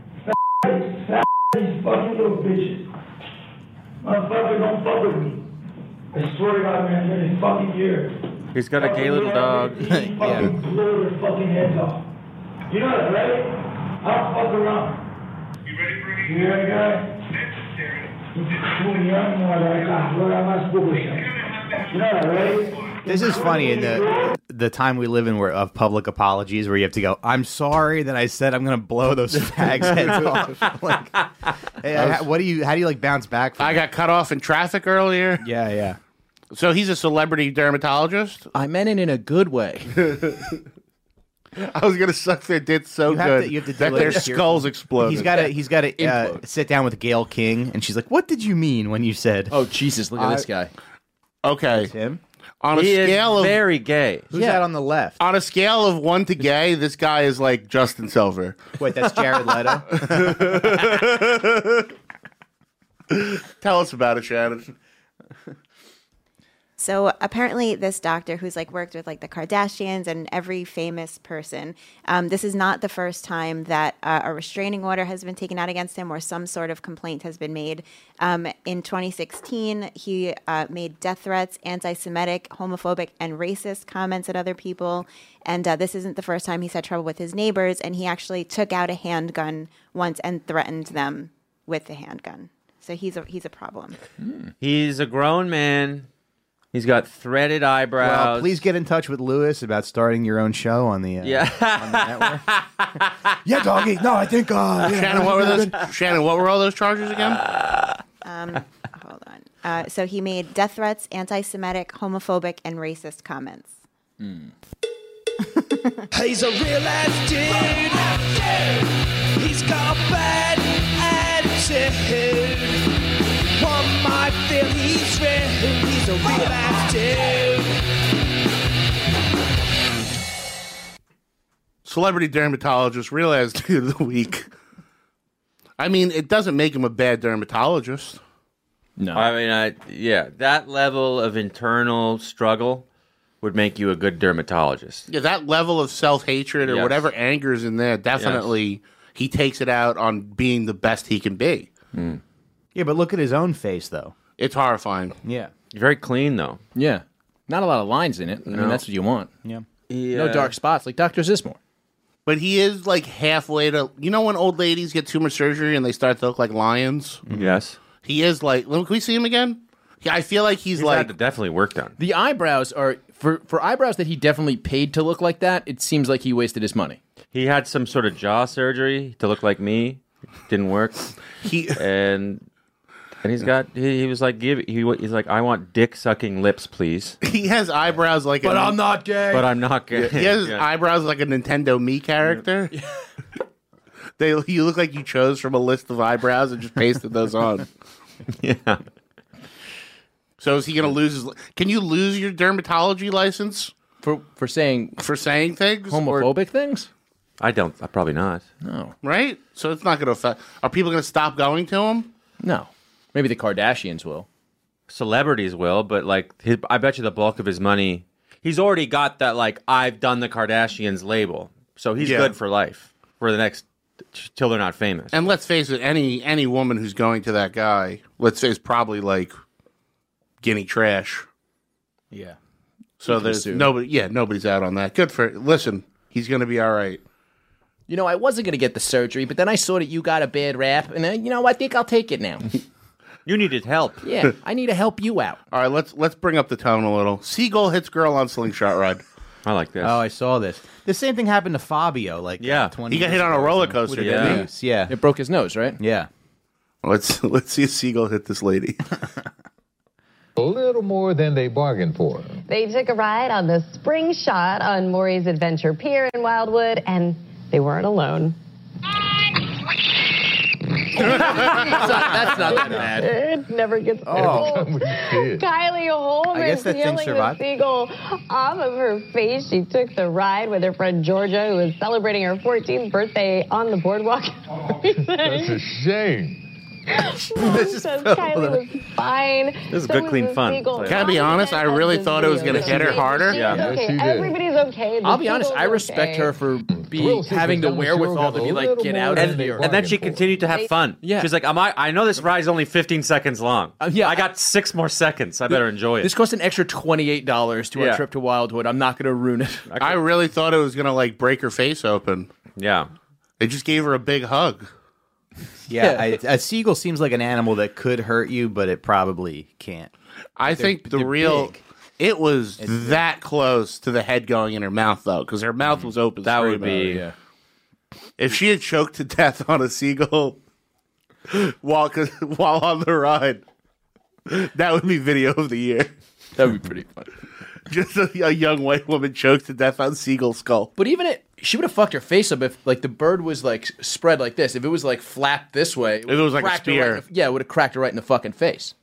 these fucking little bitches. Motherfucker, don't fuck with me. I swear to God, man, for this fucking year. He's got a gay little dog. Fucking blow their fucking heads off. You know that, right? I'll fuck around. You ready for me? You ready, guys? You know that, right? This is funny. In the time we live in where of public apologies, where you have to go, I'm sorry that I said I'm going to blow those fags' heads off. Like, hey, how do you like bounce back from I got cut off in traffic earlier. Yeah. So he's a celebrity dermatologist? I meant it in a good way. I was going to suck their dits so good you have to that delay their your- skulls exploded. He's got to sit down with Gail King, and she's like, what did you mean when you said... Oh, Jesus, look at this guy. Okay. Him? On a scale of very gay. Who's that on the left? On a scale of 1 to gay, this guy is like Justin Silver. Wait, that's Jared Leto? Tell us about it, Shannon. So apparently this doctor who's like worked with like the Kardashians and every famous person, this is not the first time that a restraining order has been taken out against him or some sort of complaint has been made. In 2016, he made death threats, anti-Semitic, homophobic, and racist comments at other people. And this isn't the first time he's had trouble with his neighbors. And he actually took out a handgun once and threatened them with the handgun. So he's a problem. He's a grown man. He's got threaded eyebrows. Well, please get in touch with Lewis about starting your own show on the, on the network. Yeah, doggy. No, I think. Shannon, what were those? Shannon, what were all those charges again? Hold on. So he made death threats, anti-Semitic, homophobic, and racist comments. He's a real ass dude. He's got a bad attitude. One might feel he's real. He's a real ass dude. Celebrity dermatologist, real ass dude of the week. I mean, it doesn't make him a bad dermatologist. No. I mean, yeah, that level of internal struggle would make you a good dermatologist. Yeah, that level of self-hatred or Yes. whatever anger's in there, definitely he takes it out on being the best he can be. Yeah, but look at his own face, though. It's horrifying. Yeah. Very clean, though. Yeah. Not a lot of lines in it. I mean, that's what you want. Yeah. No dark spots like Dr. Zismore. But he is like halfway to, you know, when old ladies get tumor surgery and they start to look like lions? Yes. He is like, can we see him again? Yeah, I feel like he's He's like, had definitely work done. The eyebrows are, for eyebrows that he definitely paid to look like that, it seems like he wasted his money. He had some sort of jaw surgery to look like me. Didn't work. And he's got. He was like, he's like, I want dick sucking lips, please. he has eyebrows like But I'm not gay. But I'm not gay. He has Yeah. eyebrows like a Nintendo Mii character. You look like you chose from a list of eyebrows and just pasted those on. Yeah. So is he going to lose his? Can you lose your dermatology license for saying things, homophobic things? Probably not. No. Right. So it's not going to affect. Are people going to stop going to him? No. Maybe the Kardashians will. Celebrities will, but like, I bet you the bulk of his money, he's already got that like I've done the Kardashians label, so he's good for life for the next till they're not famous. And let's face it, any woman who's going to that guy, let's say, is probably like guinea trash. Yeah. So there's nobody. Yeah, nobody's out on that. Good for. Listen, he's going to be all right. You know, I wasn't going to get the surgery, but then I saw that you got a bad rap, and I think I'll take it now. You needed help. Yeah, I need to help you out. All right, let's bring up the tone a little. Seagull hits girl on slingshot ride. I like this. Oh, I saw this. The same thing happened to Fabio. Like, 20 he got years hit on a ago or roller something. coaster. With a Didn't he? goose, yeah. It broke his nose, right? Yeah. Let's see a seagull hit this lady. A little more than they bargained for. They took a ride on the Spring Shot on Maury's Adventure Pier in Wildwood, and they weren't alone. That's not that bad. It never gets old. Kylie Holman I guess that thing peeling the survived. seagull off of her face. She took the ride with her friend Georgia, who was celebrating her 14th birthday on the boardwalk. That's a shame. Kylie was fine. This is good, clean fun. Can I be honest? I really thought it was going to hit her harder. Okay, everybody's okay. The I'll be honest, seagull's I respect okay. her for having the wherewithal to be like, get out of here. And then she continued to have fun. Yeah. She's like, I know this ride's only 15 seconds long. Yeah. I got 6 more seconds. I better enjoy it. This cost an extra $28 to our trip to Wildwood. I'm not going to ruin it. I really thought it was going to like break her face open. Yeah. They just gave her a big hug. Yeah, a seagull seems like an animal that could hurt you, but it probably can't. I think the they're real big. It was that close to the head going in her mouth, though, because her mouth was open. That would screaming. be. If she had choked to death on a seagull while on the ride, that would be video of the year. That would be pretty funny. Just a young white woman choked to death on seagull skull. But even she would have fucked her face up if like the bird was like spread like this. If it was like flapped this way, If it was like a spear. it would have cracked her right in the fucking face.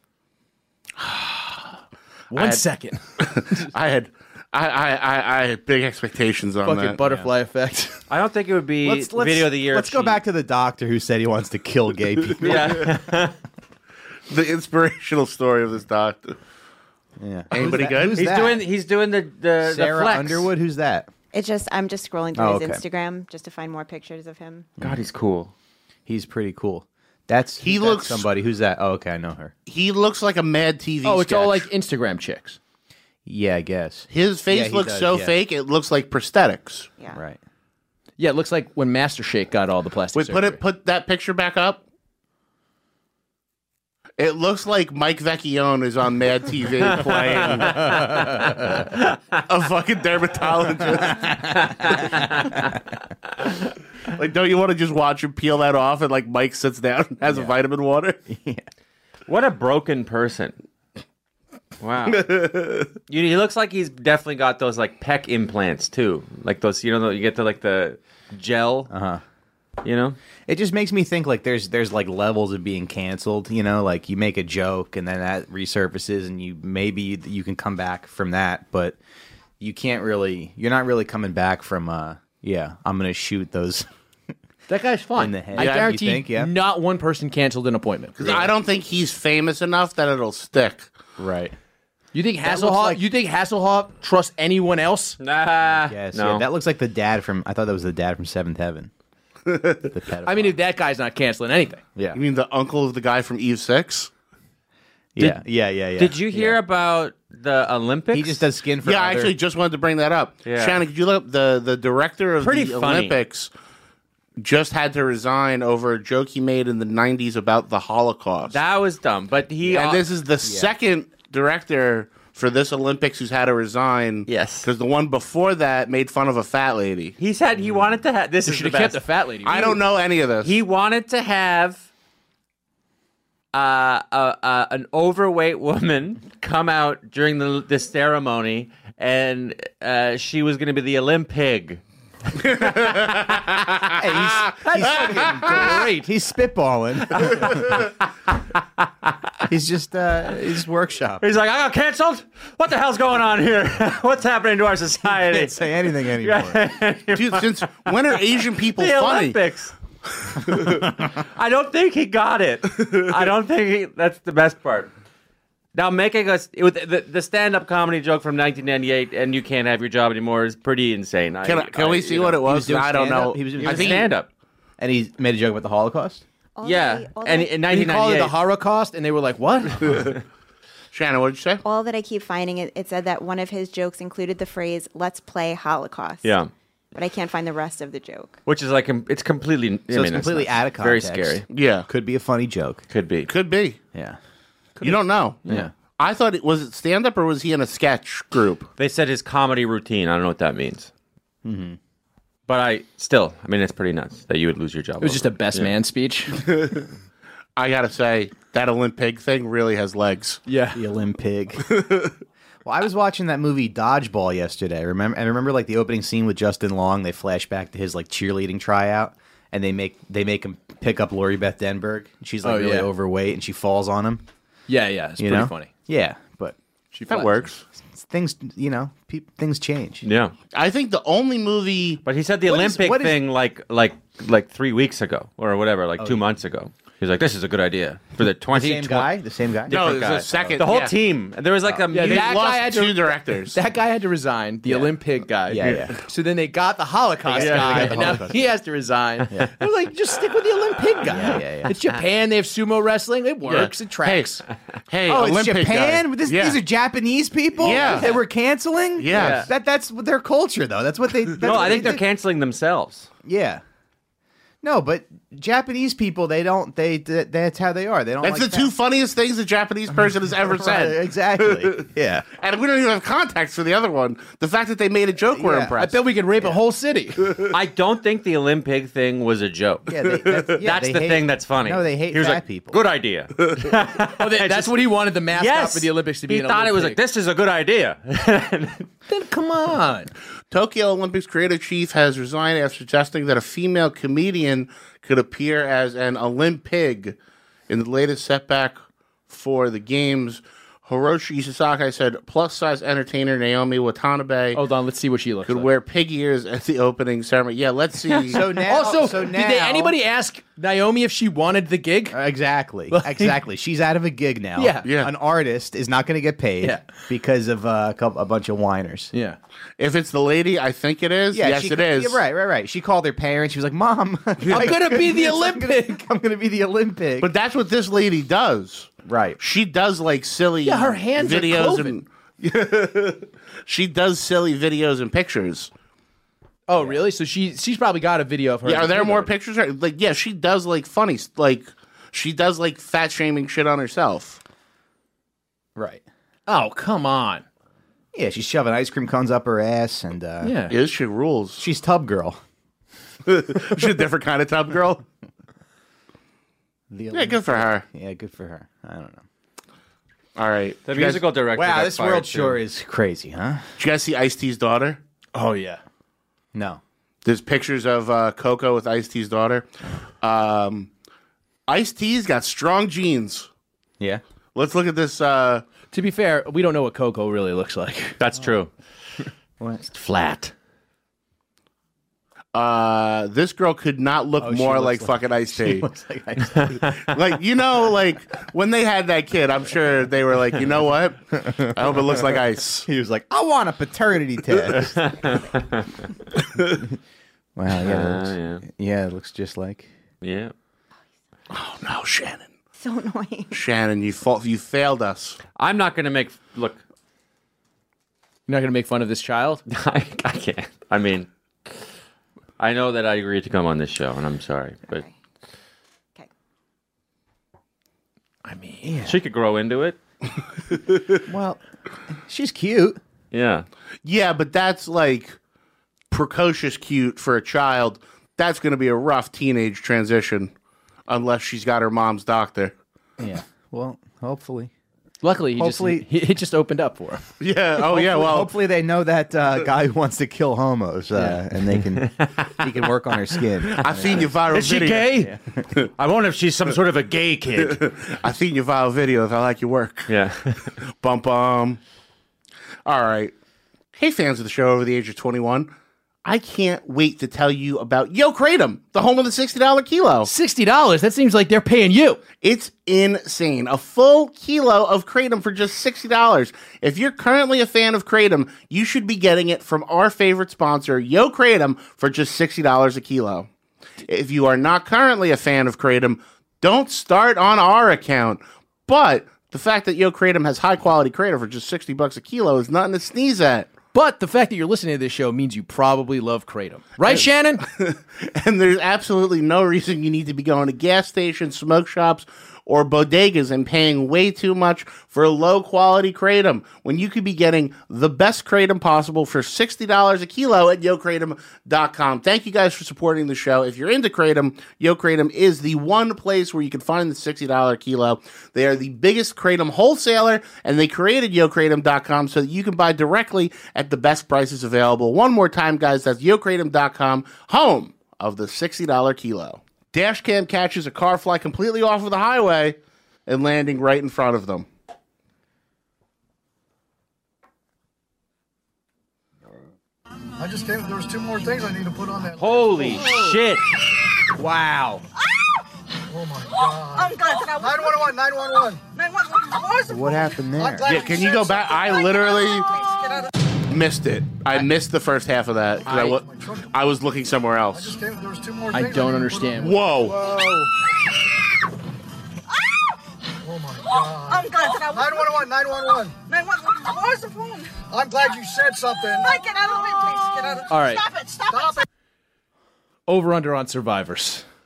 1 second. I had big expectations on Fucking that. butterfly effect. I don't think it would be video of the year. Let's go back to the doctor who said he wants to kill gay people. Yeah. The inspirational story of this doctor. Yeah. Anybody good? Who's He's that? doing the Sarah flex. Underwood. Who's that? I'm just scrolling through his okay. Instagram just to find more pictures of him. God, he's cool. He's pretty cool. That's looks- somebody. Who's that? Oh, okay, I know her. He looks like a Mad TV Oh, it's sketch. all like Instagram chicks. Yeah, I guess. His face he looks does, so yeah. fake, it looks like prosthetics. Yeah. Right. Yeah, it looks like when Master Shake got all the plastic Wait, surgery. put that picture back up. It looks like Mike Vecchione is on Mad TV playing a fucking dermatologist. Like, don't you want to just watch him peel that off and like Mike sits down and has a vitamin water? What a broken person. Wow. He looks like he's definitely got those like pec implants too. Like those, you get to like the gel. You know? It just makes me think like there's like levels of being canceled, like you make a joke and then that resurfaces and you can come back from that, but you're not really coming back from I'm going to shoot those That guy's fine. in the head. I Yeah, guarantee you think? Yeah. not one person canceled an appointment. Because I don't think he's famous enough that it'll stick. Right. You think That looks Hasselhoff? like- You think Hasselhoff trusts anyone else? Nah. Yes, no. yeah, that looks like the dad from I thought that was the dad from Seventh Heaven. The pedophile. I mean, if that guy's not canceling anything. Yeah. You mean the uncle of the guy from Eve 6? Yeah. Did you hear about the Olympics? He just does skin for Yeah, I other- actually just wanted to bring that up. Yeah. Shannon, could you look up the director of Pretty the funny. Olympics just had to resign over a joke he made in the 90s about the Holocaust. That was dumb, but and this is the second director for this Olympics who's had to resign. Yes. Because the one before that made fun of a fat lady. He said he wanted to have. This They is should the have kept best. the fat lady. I don't know any of this. He wanted to have an overweight woman come out during the ceremony, and she was going to be the Olympic. Hey, he's fucking great. He's spitballing. he's just workshop. He's like, I got canceled. What the hell's going on here? What's happening to our society? Can't say anything anymore. Dude, since when are Asian people The funny? Olympics. I don't think he got it. I don't think that's the best part. Now, making us with the stand-up comedy joke from 1998, and you can't have your job anymore, is pretty insane. Can we see what it was? doing I don't know. stand-up? He was doing I think stand-up. And he made a joke about the Holocaust. Yeah, and in He called it 1998. the Holocaust, and they were like, "What?" Shannon, what did you say? All that I keep finding, it said that one of his jokes included the phrase, "Let's play Holocaust." Yeah, But I can't find the rest of the joke. which is like it's completely. So it's completely out of Very context. scary. Yeah. Could be a funny joke. Could be. Could be. Yeah. You don't know. Yeah. I thought was it stand-up or was he in a sketch group? They said his comedy routine. I don't know what that means. Mm-hmm. But it's pretty nuts that you would lose your job. It was just a best man speech. I gotta say that Olympic thing really has legs. Yeah, the Olympic. Well, I was watching that movie Dodgeball yesterday. Remember like the opening scene with Justin Long. They flash back to his like cheerleading tryout, and they make him pick up Lori Beth Denberg. She's like really overweight, and she falls on him. Yeah, it's pretty funny. Yeah, but That works. Things things change. Yeah, I think the only movie. But he said the Olympic thing like 3 weeks ago or whatever, like 2 months ago. He's like, this is a good idea for the 20. The same guy. No, Different it was guy. a second. The whole yeah. team. There was like a They that lost guy had two to- directors. That guy had to resign. The Olympic guy. Yeah. So then they got the Holocaust guy, and now he has to resign. They're like, just stick with the Olympic guy. Yeah. It's Japan. They have sumo wrestling. It works. It tracks. Hey, Oh, it's Olympic Japan. guy. These Yeah. are Japanese people. Yeah. That we're canceling. Yes. That's their culture, though. That's what they. That's No, what I think they they're canceling themselves. Yeah. No, but Japanese people, that's how they are. They don't. That's like the two funniest things a Japanese person has ever said. Right, exactly. Yeah. And we don't even have context for the other one. The fact that they made a joke, we're I impressed. bet we could rape a whole city. I don't think the Olympic thing was a joke. Yeah, that's they the hate- thing that's funny. No, they hate He was fat like, people. Good idea. That's what he wanted the mascot Yes. for the Olympics to be. He an thought it was like, Olympic. this is a good idea. Then come on. Tokyo Olympics creative chief has resigned after suggesting that a female comedian could appear as an Olympic in the latest setback for the games. Hiroshi Sasaki said plus-size entertainer Naomi Watanabe Hold on, let's see what she looks could like. wear pig ears at the opening ceremony. Yeah, let's see. So now, Did anybody ask Naomi if she wanted the gig? Exactly. Exactly. She's out of a gig now. Yeah. An artist is not going to get paid because of a bunch of whiners. Yeah. If it's the lady, I think it is. Yes, it is. Yeah, right. She called her parents. She was like, "Mom, I'm gonna be the Olympic. I'm gonna be the Olympic." But that's what this lady does. Right. She does like silly her hands are videos cloven. and she does silly videos and pictures. Oh, really? So she's probably got a video of her. Yeah, are there more pictures? Like, yeah, she does like funny, like she does like fat shaming shit on herself. Right. Oh, come on. Yeah, she's shoving ice cream cones up her ass, and Yeah. Yeah, this shit rules. she's tub girl. She's a different kind of tub girl. The Yeah, good for her. Yeah, good for her. I don't know. All right. The Did you guys- musical director. Wow, got this fired world too. sure is crazy, huh? Did you guys see Ice-T's daughter? Oh yeah. No. There's pictures of Coco with Ice-T's daughter. Ice-T's got strong genes. Yeah. Let's look at this. To be fair, we don't know what Coco really looks like. That's true. What? Flat. This girl could not look more looks like like- fucking Ice-T. She looks like Ice-T. Like, you know, like when they had that kid, I'm sure they were like, you know what? I hope it looks like Ice. He was like, "I want a paternity test." Wow. Yeah. It looks just like. Yeah. Oh no, Shannon. So annoying. Shannon, you failed us. I'm not going to make. Look, You're not gonna make fun of this child? I can't. I mean, I know that I agreed to come on this show, and I'm sorry, but Okay. I mean, she could grow into it. Well, she's cute. Yeah. Yeah, but that's like precocious cute for a child. That's going to be a rough teenage transition unless she's got her mom's doctor. Yeah. Well, hopefully. luckily, Hopefully- it just opened up for him. Yeah. Oh, yeah. Well, Hopefully they know that guy who wants to kill homos, and he can work on her skin. I've seen your viral Is she video. gay? I wonder if she's some sort of a gay kid. I've seen your viral videos. I like your work. Yeah. Bum bum. All right. Hey, fans of the show over the age of 21. I can't wait to tell you about Yo Kratom, the home of the $60 kilo. $60? That seems like they're paying you. It's insane. A full kilo of Kratom for just $60. If you're currently a fan of Kratom, you should be getting it from our favorite sponsor, Yo Kratom, for just $60 a kilo. If you are not currently a fan of Kratom, don't start on our account. But the fact that Yo Kratom has high quality Kratom for just $60 a kilo is nothing to sneeze at. But the fact that you're listening to this show means you probably love Kratom. Right, Shannon? And there's absolutely no reason you need to be going to gas stations, smoke shops, or bodegas and paying way too much for low quality Kratom when you could be getting the best Kratom possible for $60 a kilo at YoKratom.com. Thank you guys for supporting the show. If you're into Kratom, Yo Kratom is the one place where you can find the $60 kilo. They are the biggest Kratom wholesaler, and they created YoKratom.com so that you can buy directly at the best prices available. One more time, guys, that's YoKratom.com, home of the $60 kilo. Dashcam catches a car fly completely off of the highway and landing right in front of them. I just came. There was two more things I need to put on that. Holy shit. Wow. Oh my god. I'm glad that I was 911. 911. 911. Where's the What happened there? I'm glad Yeah, can you go back? I literally Get out of missed it. I missed the first half of that. 'Cause I was looking somewhere I else. just came. There was two more I things. don't need to understand. put on. Whoa. Oh my god. I'm glad that I was 911. 911. 911. Where's the phone? I'm glad you said something. Mike, get out of the way, please. Get out of All right. Stop it. Stop it. Over under on survivors.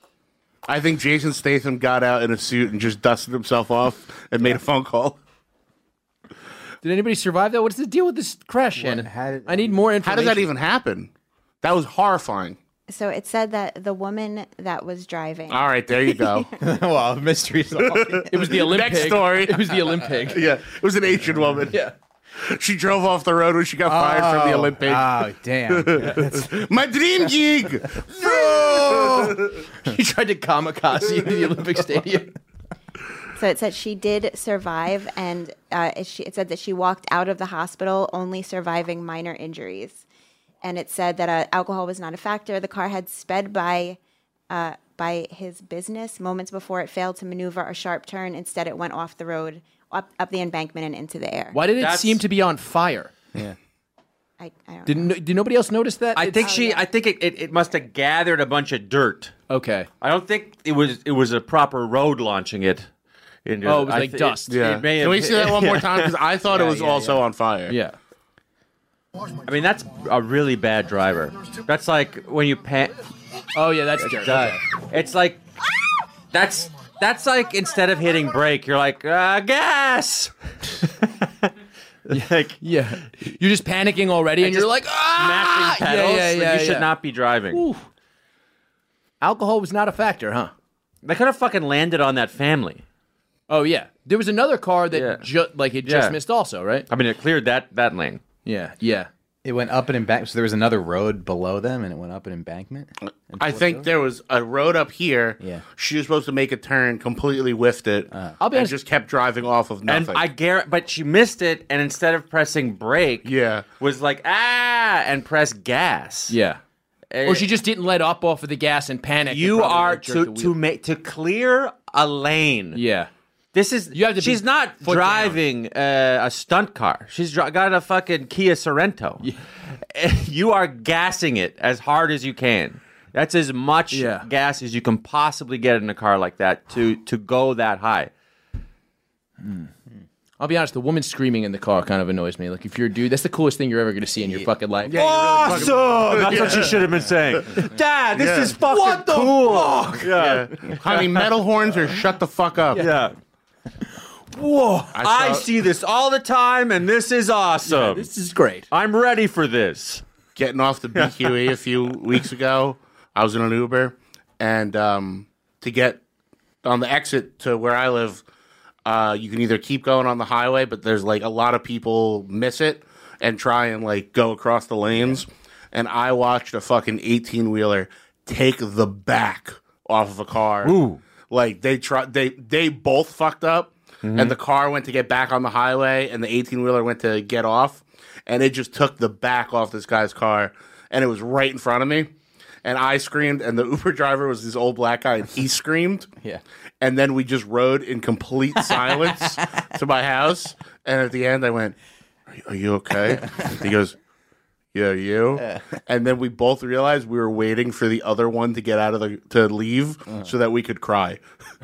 I think Jason Statham got out in a suit and just dusted himself off and made a phone call. Did anybody survive that? What's the deal with this crash, Shannon? I need more information. How does that even happen? That was horrifying. So it said that the woman that was driving. All right, there you go. Well, mystery solved. It was the Olympic. Next story. It was the Olympic. Yeah, it was an Asian woman. Yeah. She drove off the road when she got fired from the Olympic. Oh, damn. My dream gig. No! He tried to kamikaze into the Olympic Stadium. So it said she did survive, and it said that she walked out of the hospital only surviving minor injuries. And it said that alcohol was not a factor. The car had sped by his business moments before it failed to maneuver a sharp turn. Instead, it went off the road, up the embankment and into the air. Why did it seem to be on fire? Yeah. I don't know. Did nobody else notice that? I think it must have gathered a bunch of dirt. Okay. I don't think it was a proper road launching it. Into, it was like dust. Yeah. Can we see that one more time? Because I thought it was also on fire. Yeah. I mean, that's a really bad driver. That's like when you Oh yeah, that's dirt. Okay. It's like that's like instead of hitting brake, you're like gas. Like you're just panicking already, and you're like smashing pedals. Yeah, you should not be driving. Ooh. Alcohol was not a factor, huh? They could have fucking landed on that family. Oh yeah, there was another car that just missed also, right? I mean, it cleared that lane. Yeah. It went up an embankment. So there was another road below them, and it went up an embankment. I think there was a road up here. Yeah. She was supposed to make a turn, completely whiffed it. I'll be honest, just kept driving off of nothing. And but she missed it, and instead of pressing brake, was like and press gas. Yeah. Or she just didn't let up off of the gas and panic. You are to clear a lane. Yeah. This is she's not driving a stunt car. She's got a fucking Kia Sorento. Yeah. You are gassing it as hard as you can. That's as much gas as you can possibly get in a car like that to go that high. I'll be honest, the woman screaming in the car kind of annoys me. Like, if you're a dude, that's the coolest thing you're ever going to see in your fucking life. Yeah, awesome! That's what she should have been saying. Dad, this is fucking cool. Fuck? Yeah. Honey, metal horns or shut the fuck up. Yeah. Whoa! I see this all the time, and this is awesome. Yeah, this is great. I'm ready for this. Getting off the BQE a few weeks ago, I was in an Uber, and to get on the exit to where I live, you can either keep going on the highway, but there's like a lot of people miss it and try and like go across the lanes. And I watched a fucking 18-wheeler take the back off of a car. Ooh. Like they both fucked up. Mm-hmm. And the car went to get back on the highway, and the 18-wheeler went to get off, and it just took the back off this guy's car, and it was right in front of me. And I screamed, and the Uber driver was this old black guy, and he screamed. Yeah. And then we just rode in complete silence to my house, and at the end I went, "Are you okay?" He goes, "Yeah, you?" And then we both realized we were waiting for the other one to get out of to leave so that we could cry.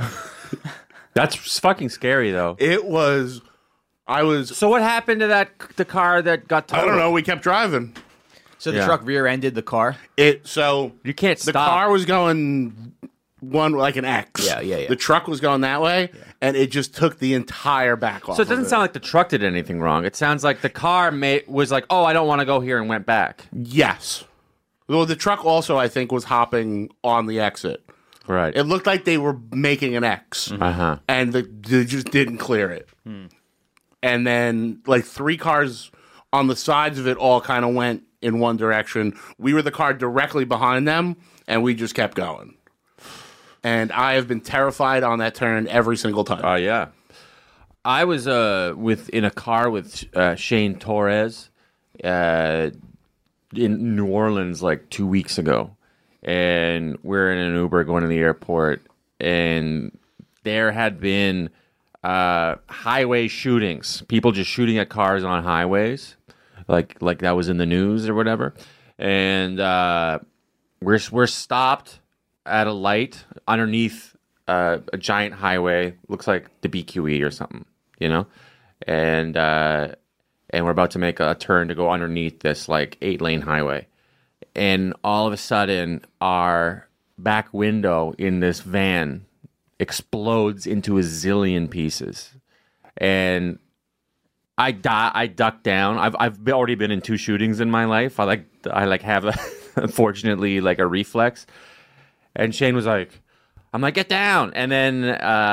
That's fucking scary, though. It was. So what happened to the car that got totaled? I don't know. We kept driving. So the truck rear-ended the car? So you can't stop. The car was going one like an X. Yeah. The truck was going that way, and it just took the entire back off. So it doesn't sound like the truck did anything wrong. It sounds like the car was like, oh, I don't want to go here, and went back. Yes. Well, the truck also, I think, was hopping on the exit. Right. It looked like they were making an X, and they just didn't clear it. And then, like, 3 cars on the sides of it all kind of went in one direction. We were the car directly behind them, and we just kept going. And I have been terrified on that turn every single time. Oh, yeah. I was in a car with Shane Torres in New Orleans like 2 weeks ago. And we're in an Uber going to the airport, and there had been highway shootings. People just shooting at cars on highways, like that was in the news or whatever. And we're stopped at a light underneath a giant highway. Looks like the BQE or something, you know. And we're about to make a turn to go underneath this like 8-lane highway. And all of a sudden, our back window in this van explodes into a zillion pieces, and I ducked down. I've already been in 2 shootings in my life. I have unfortunately like a reflex. And Shane was like, I'm like, get down. And then,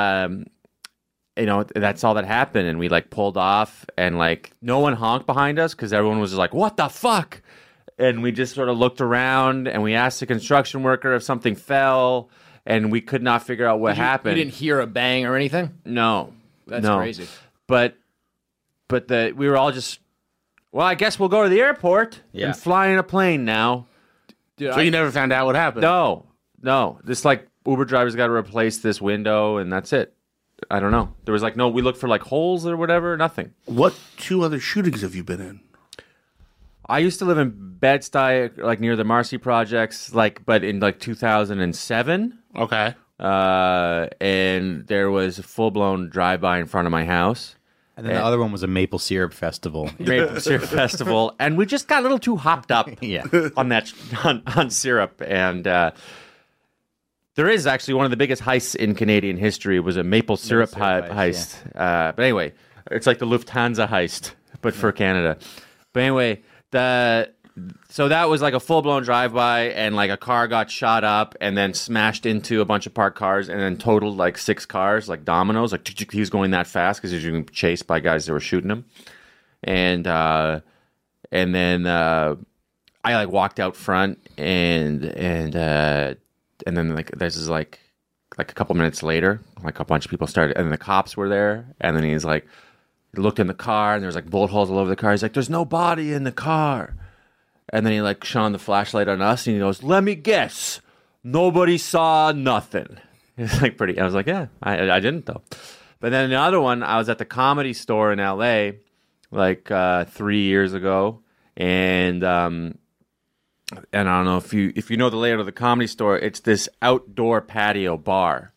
that's all that happened. And we like pulled off and like no one honked behind us because everyone was just like, what the fuck? And we just sort of looked around and we asked the construction worker if something fell and we could not figure out what happened. You didn't hear a bang or anything? No. That's crazy. But we were all just, well, I guess we'll go to the airport and fly in a plane now. Dude, So you never found out what happened? No. This like Uber drivers got to replace this window and that's it. I don't know. There was like we looked for like holes or whatever, nothing. What 2 other shootings have you been in? I used to live in Bed-Stuy, like near the Marcy projects, but in like 2007. Okay. And there was a full-blown drive-by in front of my house. And then the other one was a maple syrup festival. Maple syrup festival, and we just got a little too hopped up on syrup. And there is actually one of the biggest heists in Canadian history was a maple syrup heist. Yeah. But anyway, it's like the Lufthansa heist, but for Canada. But anyway, so that was like a full-blown drive-by, and like a car got shot up and then smashed into a bunch of parked cars and then totaled like 6 cars, like dominoes. Like he was going that fast because he was being chased by guys that were shooting him. And then I like walked out front and then like this is like a couple minutes later, like a bunch of people started, and then the cops were there, and then he's like, he looked in the car and there was like bullet holes all over the car. He's like, there's no body in the car. And then he like shone the flashlight on us and he goes, let me guess, nobody saw nothing. It's like pretty, I was like, yeah, I didn't though. But then the other one, I was at the Comedy Store in LA like 3 years ago. And I don't know if you know the layout of the Comedy Store, it's this outdoor patio bar.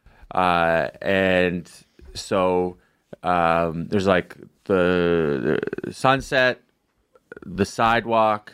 And so there's like the sunset, the sidewalk,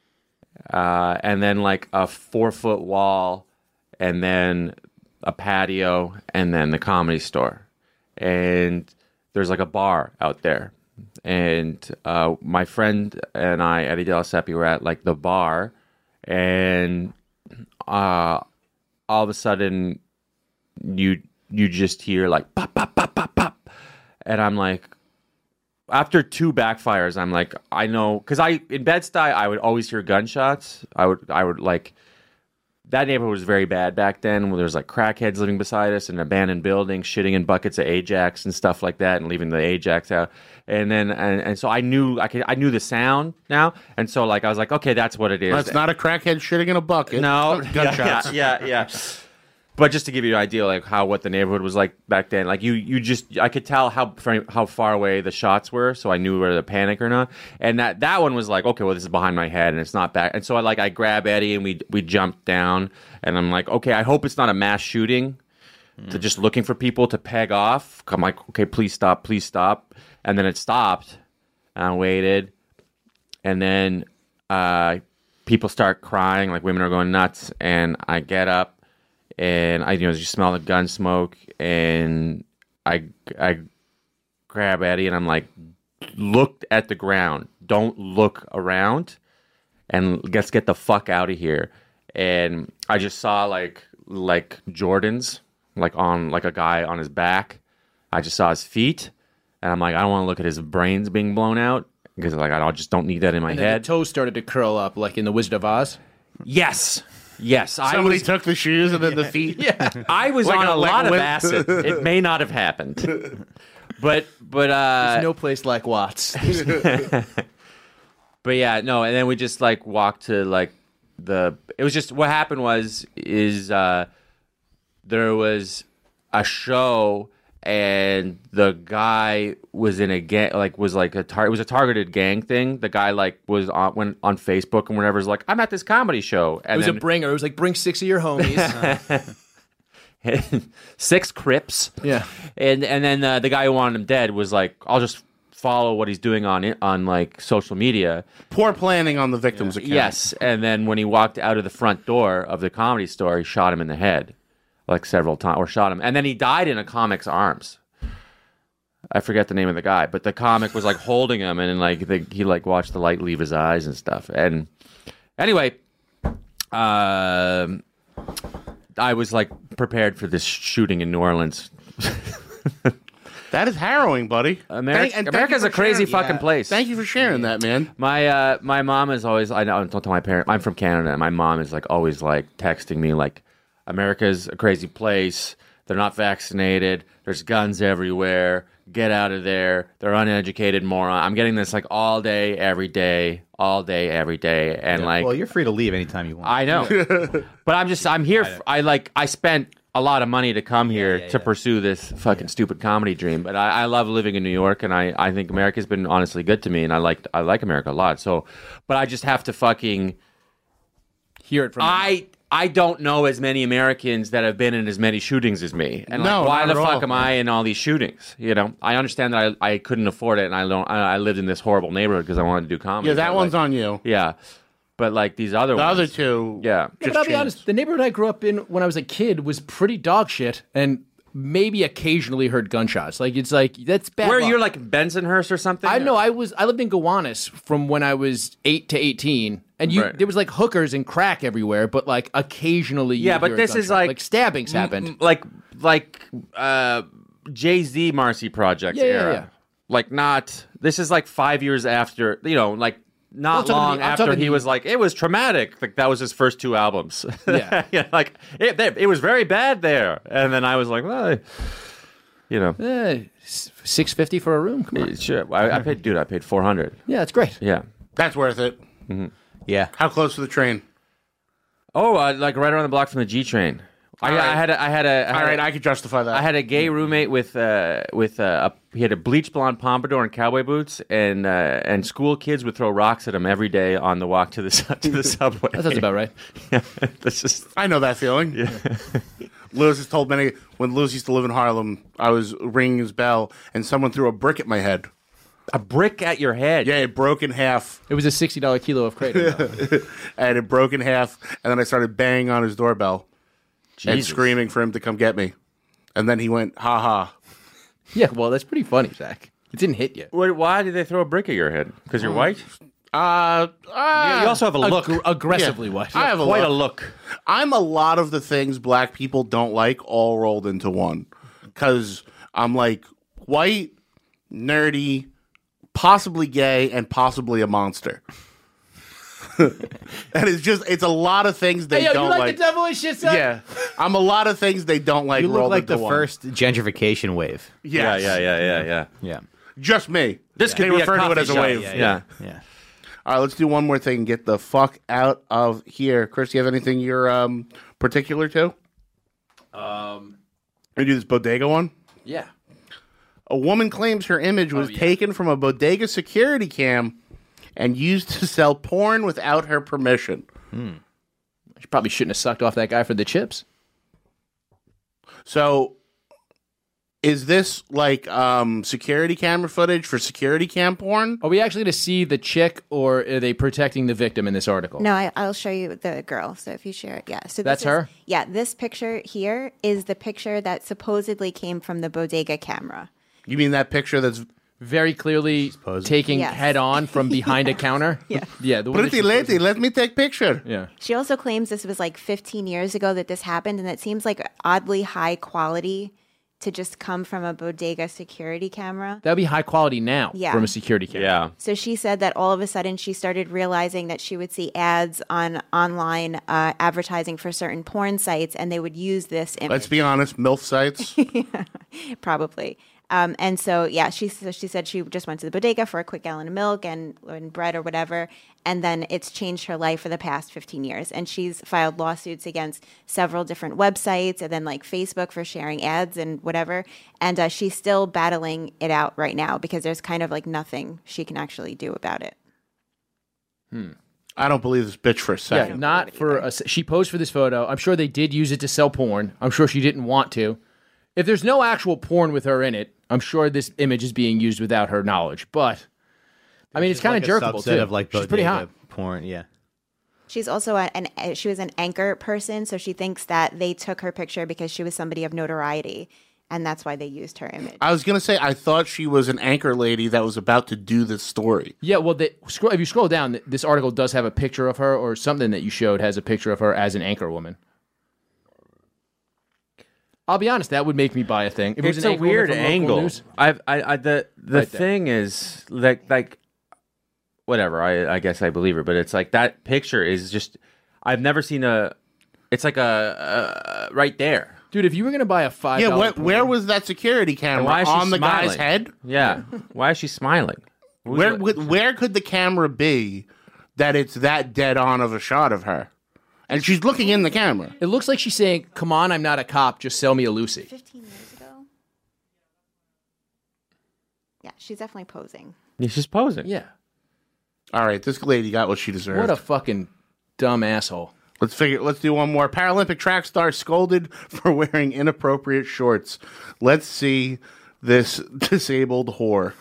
and then like a 4-foot wall, and then a patio, and then the Comedy Store. And there's like a bar out there. And my friend and I, Eddie Delasepi, were at like the bar, and all of a sudden you just hear like pop, pop, pop, pop, pop. And I'm like, after 2 backfires, I'm like, I know, because in Bed-Stuy, I would always hear gunshots. I would like, that neighborhood was very bad back then, where there was like crackheads living beside us in an abandoned building, shitting in buckets of Ajax and stuff like that, and leaving the Ajax out. And then, and so I knew the sound now, and so like I was like, okay, that's what it is. That's not a crackhead shitting in a bucket. No, gunshots. Yeah. But just to give you an idea, like what the neighborhood was like back then, like I could tell how far away the shots were, so I knew whether to panic or not. And that one was like, okay, well, this is behind my head and it's not back. And so I grab Eddie and we jumped down, and I'm like, okay, I hope it's not a mass shooting. To just looking for people to peg off. I'm like, okay, please stop. And then it stopped, and I waited, and then people start crying, like women are going nuts, and I get up. And I, you smell the gun smoke, and I grab Eddie, and I'm like, look at the ground. Don't look around, and let's get the fuck out of here. And I just saw like Jordans, like on like a guy on his back. I just saw his feet, and I'm like, I don't want to look at his brains being blown out because like I just don't need that in my head. The toes started to curl up, like in The Wizard of Oz. Yes. Somebody took the shoes and then the feet. Yeah, I was on a lot of acid. It may not have happened, but there's no place like Watts. But yeah, no. And then we just like walked to like it was just what happened was there was a show. And the guy was in a gang, like was like it was a targeted gang thing. The guy like was went on Facebook and whatever. Was like, I'm at this comedy show. And it was a bringer. It was like, bring 6 of your homies. 6 Crips. Yeah. And then the guy who wanted him dead was like, I'll just follow what he's doing on like social media. Poor planning on the victim's account. Yes, and then when he walked out of the front door of the Comedy Store, he shot him in the head, like several times, or shot him, and then he died in a comic's arms. I forget the name of the guy, but the comic was like holding him, and like he like watched the light leave his eyes and stuff. And anyway, I was like prepared for this shooting in New Orleans. That is harrowing, buddy. America's a crazy fucking place. Thank you for sharing that, man. My mom is always, I don't tell my parents, I'm from Canada, and my mom is like always like texting me like, America's a crazy place. They're not vaccinated. There's guns everywhere. Get out of there. They're uneducated moron. I'm getting this like all day, every day, and like. Well, you're free to leave anytime you want. I know, but I'm here. I spent a lot of money to come here to pursue this fucking stupid comedy dream. But I love living in New York, and I think America's been honestly good to me, and I like America a lot. So, but I just have to fucking hear it from. I don't know as many Americans that have been in as many shootings as me, and like, No, why not the at fuck all. am I in all these shootings? You know, I understand that I couldn't afford it, and I lived in this horrible neighborhood because I wanted to do comedy. Yeah, that but, one's like, on you. Yeah, but like these other ones, other two, yeah. But I'll be honest, the neighborhood I grew up in when I was a kid was pretty dog shit, and maybe occasionally heard gunshots. Like it's like that's bad. Where luck. you're like Bensonhurst or something? I know. I lived in Gowanus from when I was 8 to 18, and Right. there was like hookers and crack everywhere. But like occasionally, Yeah, you'd but hear a this is gunshot. like stabbings happened. like Jay-Z Marcy Project Yeah, yeah, era. yeah. Like not. This is like 5 years after. You know, like. Not I'm talking long the- I'm after talking he the- was like, it was traumatic. Like that was his first 2 albums. Yeah. Yeah, like it was very bad there. And then I was like, well, you know, $650 for a room. Come on. Sure. I paid $400. Yeah, that's great. Yeah, That's worth it. Mm-hmm. Yeah. How close to the train? Oh, like right around the block from the G train. I had I could justify that. I had a gay roommate with he had a bleach blonde pompadour and cowboy boots, and school kids would throw rocks at him every day on the walk to the subway. That sounds about right. Yeah, that's just. I know that feeling. Yeah. Lewis has told many, when Lewis used to live in Harlem, I was ringing his bell and someone threw a brick at my head. A brick at your head? Yeah, it broke in half. It was a $60 kilo of kratom. And it broke in half, and then I started banging on his doorbell and Jesus. screaming for him to come get me. And then he went, ha ha. Yeah, well, that's pretty funny, Zach. It didn't hit you. Why did they throw a brick at your head? Because you're white? You You also have a look. Aggressively white. I have Quite a a look. I'm a lot of the things black people don't like all rolled into one. Because I'm like white, nerdy, possibly gay, and possibly a monster. And it's a lot of things they Hey, yo, don't you like the devil and shit, son? Yeah. I'm a lot of things they don't like You look rolled like into the one. first gentrification wave. Yes. Yeah. Just me. This could they be a refer to it coffee as a shop. wave. Yeah. All right, let's do one more thing and get the fuck out of here. Chris, do you have anything you're particular to? We do this bodega one. Yeah. A woman claims her image was taken from a bodega security cam and used to sell porn without her permission. She probably shouldn't have sucked off that guy for the chips. So, is this like security camera footage for security cam porn? Are we actually to see the chick, or are they protecting the victim in this article? No, I'll show you the girl. So if you share it, yeah. So That's her? Yeah, this picture here is the picture that supposedly came from the bodega camera. You mean that picture that's very clearly taking Yes. head on from behind a counter? Yeah. Yeah. The one that pretty lady? Let me take picture. Yeah. She also claims this was like 15 years ago that this happened, and it seems like oddly high quality to just come from a bodega security camera. That would be high quality now Yeah. from a security camera. Yeah. So she said that all of a sudden she started realizing that she would see ads on online advertising for certain porn sites, and they would use this image. Let's be honest, MILF sites. Probably. And so, yeah, she said she just went to the bodega for a quick gallon of milk and bread or whatever. And then it's changed her life for the past 15 years. And she's filed lawsuits against several different websites and then like Facebook for sharing ads and whatever. And she's still battling it out right now because there's kind of like nothing she can actually do about it. I don't believe this bitch for a Yeah, second. not for a. She posed for this photo. I'm sure they did use it to sell porn. I'm sure she didn't want to. If there's no actual porn with her in it, I'm sure this image is being used without her knowledge, but I mean, it's kind of jerkable too. Of like she's pretty hot. Porn, yeah. She's also she was an anchor person, so she thinks that they took her picture because she was somebody of notoriety, and that's why they used her image. I was gonna say I thought she was an anchor lady that was about to do this story. Yeah, well, if you scroll down, this article does have a picture of her, or something that you showed has a picture of her as an anchor woman. I'll be honest, that would make me buy a thing. If it was It's an a anchor woman weird from local angle. news, The thing is like whatever. I guess I believe her, but it's like that picture is just. I've never seen a. It's like a right there, dude. If you were gonna buy a $5, Yeah, where was that security camera? why is she On the guy's smiling? head? Yeah. Why is she smiling? Where could the camera be that it's that dead on of a shot of her? And she's looking in the camera. It looks like she's saying, "Come on, I'm not a cop. Just sell me a Lucy." 15 years ago. Yeah, she's definitely posing. Yeah, she's posing. Yeah. All right, this lady got what she deserved. What a fucking dumb asshole. Let's do one more. Paralympic track star scolded for wearing inappropriate shorts. Let's see this disabled whore.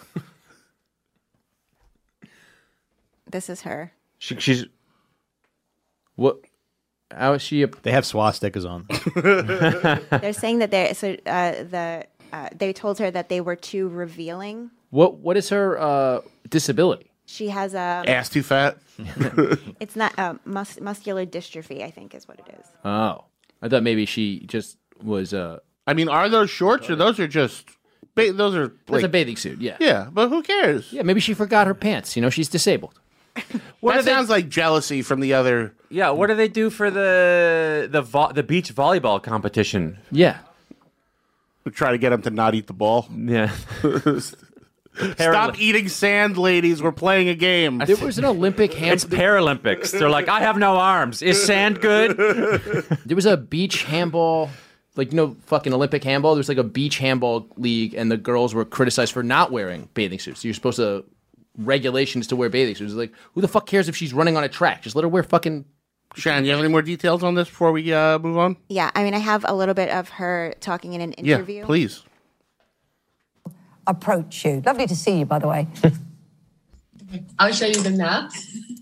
This is her. She's what? How is she? They have swastikas on. They're saying that they told her that they were too revealing. What is her disability? She has a ass too fat. It's not muscular dystrophy, I think, is what it is. Oh, I thought maybe she just was. I mean, are those shorts or those are just? Those are. That's a bathing suit. Yeah. Yeah, but who cares? Yeah, maybe she forgot her pants. You know, she's disabled. That sounds like jealousy from the other. Yeah, what do they do for the beach volleyball competition? Yeah, we try to get them to not eat the ball. Yeah. Stop eating sand, ladies. We're playing a game. There was an Olympic It's Paralympics. They're like, I have no arms. Is sand good? There was a beach handball, like, fucking Olympic handball. There was like a beach handball league, and the girls were criticized for not wearing bathing suits. You're supposed to regulations to wear bathing suits. Like, who the fuck cares if she's running on a track? Just let her wear fucking. Shannon, you have any more details on this before we move on? Yeah, I mean, I have a little bit of her talking in an interview. Yeah, please. Approach you. Lovely to see you, by the way. I'll show you them now.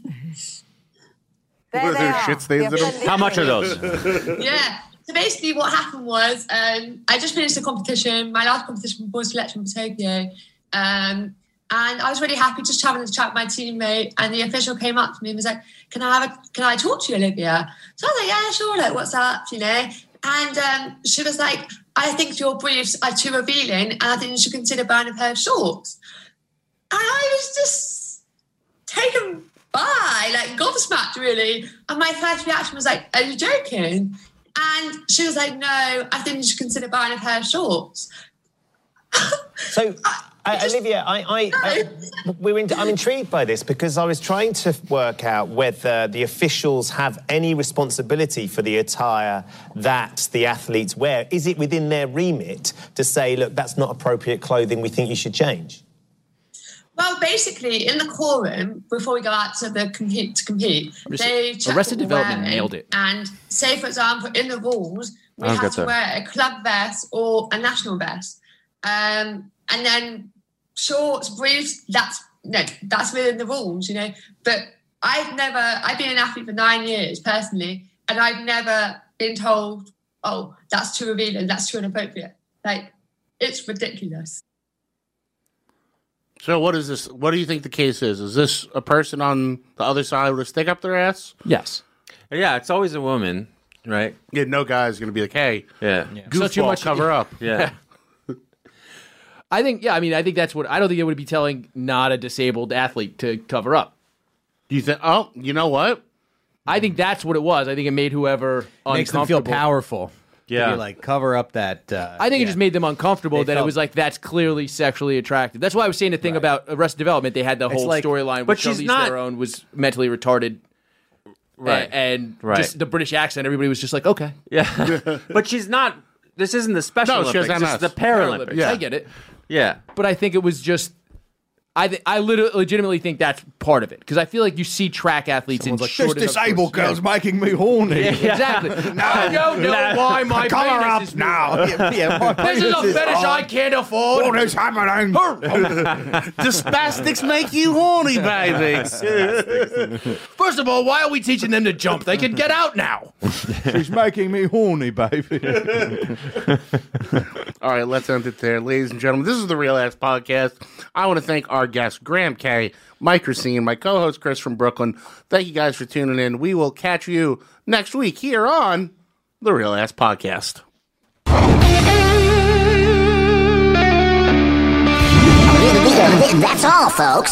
There they are. Shit stains in them? How much are those? Yeah. So basically what happened was I just finished the competition. My last competition was selection for Tokyo. And I was really happy just having a chat with my teammate, and the official came up to me and was like, can I talk to you, Olivia? So I was like, yeah, sure, like, what's up, And she was like, I think your briefs are too revealing, and I think you should consider buying a pair of shorts. And I was just taken by, like, gobsmacked, really. And my first reaction was like, are you joking? And she was like, no, I think you should consider buying a pair of shorts. So, Olivia, I'm intrigued by this because I was trying to work out whether the officials have any responsibility for the attire that the athletes wear. Is it within their remit to say, look, that's not appropriate clothing, we think you should change? Well, basically, in the quorum, before we go out to compete, they check Arrested what we're Development wearing. nailed it. And say, for example, in the rules, we I don't have get to that. wear a club vest or a national vest. And then shorts, briefs, that's within the rules, But I've been an athlete for 9 years, personally, and I've never been told, oh, that's too revealing, that's too inappropriate. Like, it's ridiculous. So what is this? What do you think the case is? Is this a person on the other side with a stick up their ass? Yes. Yeah, it's always a woman, right? Yeah, no guy's going to be like, hey, Yeah. goofball, cover up. Yeah. I think that's what. I don't think it would be telling not a disabled athlete to cover up. Do you think? Oh, you know what? I think that's what it was. I think it made whoever Makes them feel uncomfortable. powerful. Yeah. To be like, cover up that. I think it just made them uncomfortable They that it felt- was like, that's clearly sexually attractive. That's why I was saying the thing about Arrested Development. They had the whole like- storyline but with she's Charlize not- Theron was mentally retarded. Right. And Right. just the British accent, everybody was just like, okay. Yeah. But she's not. This isn't the Special No, she has Olympics. This is MS. the Paralympics. I get it. Yeah. But I think it was just, I legitimately think that's part of it because I feel like you see track athletes in like, short this disabled girl's making me horny. Exactly. I don't know why my Come her penis up is now. This is a fetish I can't afford. What is happening? The spastics make you horny, baby. First of all, why are we teaching them to jump? They can get out now. She's making me horny, baby. All right, let's end it there. Ladies and gentlemen, this is the Real Ass Podcast. I want to thank our guests, Graham K., Mike Racine, my co-host, Chris from Brooklyn. Thank you guys for tuning in. We will catch you next week here on the Real Ass Podcast. That's all, folks.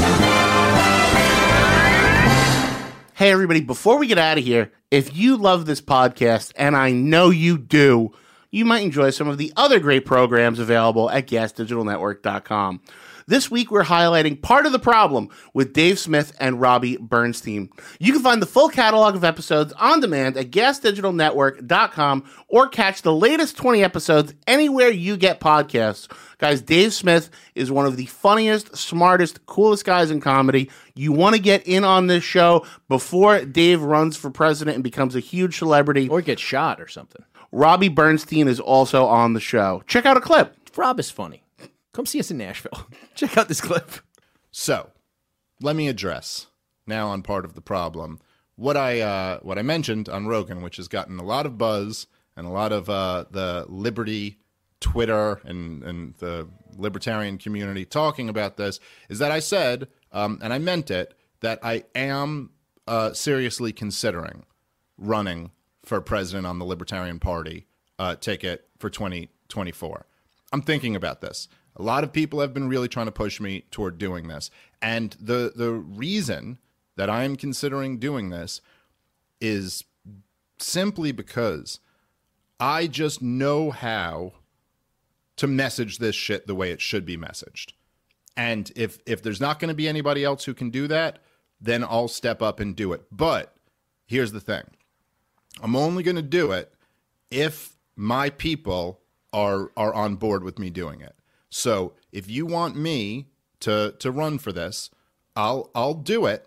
Hey, everybody, before we get out of here, if you love this podcast, and I know you do, you might enjoy some of the other great programs available at gasdigitalnetwork.com. This week, we're highlighting Part of the Problem with Dave Smith and Robbie Bernstein. You can find the full catalog of episodes on demand at gasdigitalnetwork.com or catch the latest 20 episodes anywhere you get podcasts. Guys, Dave Smith is one of the funniest, smartest, coolest guys in comedy. You want to get in on this show before Dave runs for president and becomes a huge celebrity. Or gets shot or something. Robbie Bernstein is also on the show. Check out a clip. Rob is funny. Come see us in Nashville. Check out this clip. So, let me address now on Part of the Problem what I mentioned on Rogan, which has gotten a lot of buzz and a lot of the liberty Twitter and the libertarian community talking about this, is that I said, and I meant it, that I am seriously considering running for president on the Libertarian Party ticket for 2024. I'm thinking about this. A lot of people have been really trying to push me toward doing this. And the reason that I am considering doing this is simply because I just know how to message this shit the way it should be messaged. And if there's not going to be anybody else who can do that, then I'll step up and do it. But here's the thing. I'm only going to do it if my people are on board with me doing it. So if you want me to run for this, I'll do it.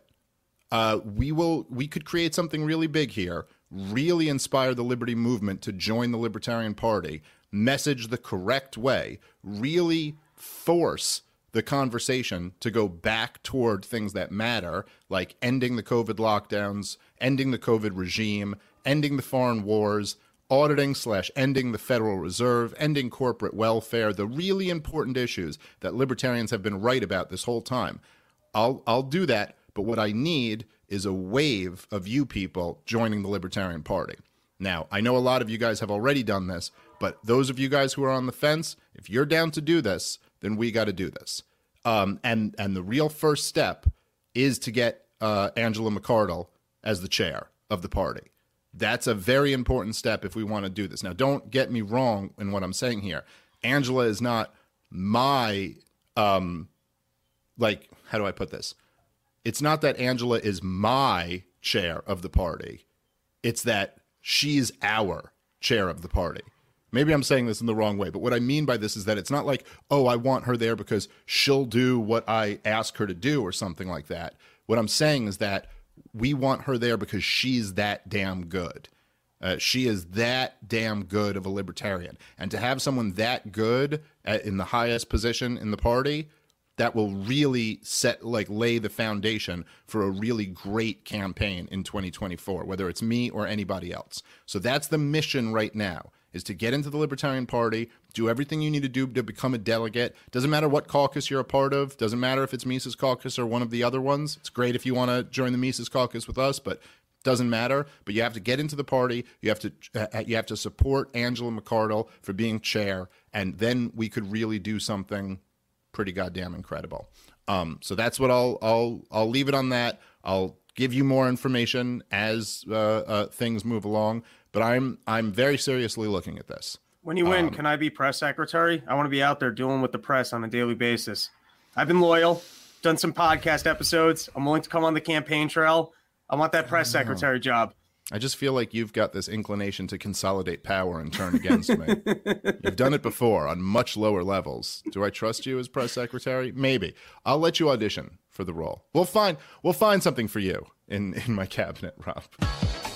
We could create something really big here, really inspire the liberty movement to join the Libertarian Party, message the correct way, really force the conversation to go back toward things that matter, like ending the COVID lockdowns, ending the COVID regime, ending the foreign wars, auditing/ending the Federal Reserve, ending corporate welfare, the really important issues that libertarians have been right about this whole time. I'll do that, but what I need is a wave of you people joining the Libertarian Party. Now, I know a lot of you guys have already done this, but those of you guys who are on the fence, if you're down to do this, then we got to do this. And the real first step is to get Angela McArdle as the chair of the party. That's a very important step if we want to do this. Now, don't get me wrong in what I'm saying here. Angela is not my, how do I put this? It's not that Angela is my chair of the party. It's that she's our chair of the party. Maybe I'm saying this in the wrong way, but what I mean by this is that it's not like, oh, I want her there because she'll do what I ask her to do or something like that. What I'm saying is that we want her there because she's that damn good. She is that damn good of a libertarian. And to have someone that good in the highest position in the party, that will really lay the foundation for a really great campaign in 2024, whether it's me or anybody else. So that's the mission right now, is to get into the Libertarian Party, do everything you need to do to become a delegate. Doesn't matter what caucus you're a part of. Doesn't matter if it's Mises Caucus or one of the other ones. It's great if you want to join the Mises Caucus with us, but doesn't matter. But you have to get into the party. You have to support Angela McArdle for being chair, and then we could really do something pretty goddamn incredible. So that's what I'll leave it on that. I'll give you more information as things move along. But I'm very seriously looking at this. When you win, can I be press secretary? I want to be out there dealing with the press on a daily basis. I've been loyal, done some podcast episodes. I'm willing to come on the campaign trail. I want that press secretary job. I just feel like you've got this inclination to consolidate power and turn against me. You've done it before on much lower levels. Do I trust you as press secretary? Maybe. I'll let you audition for the role. We'll find something for you in my cabinet, Rob.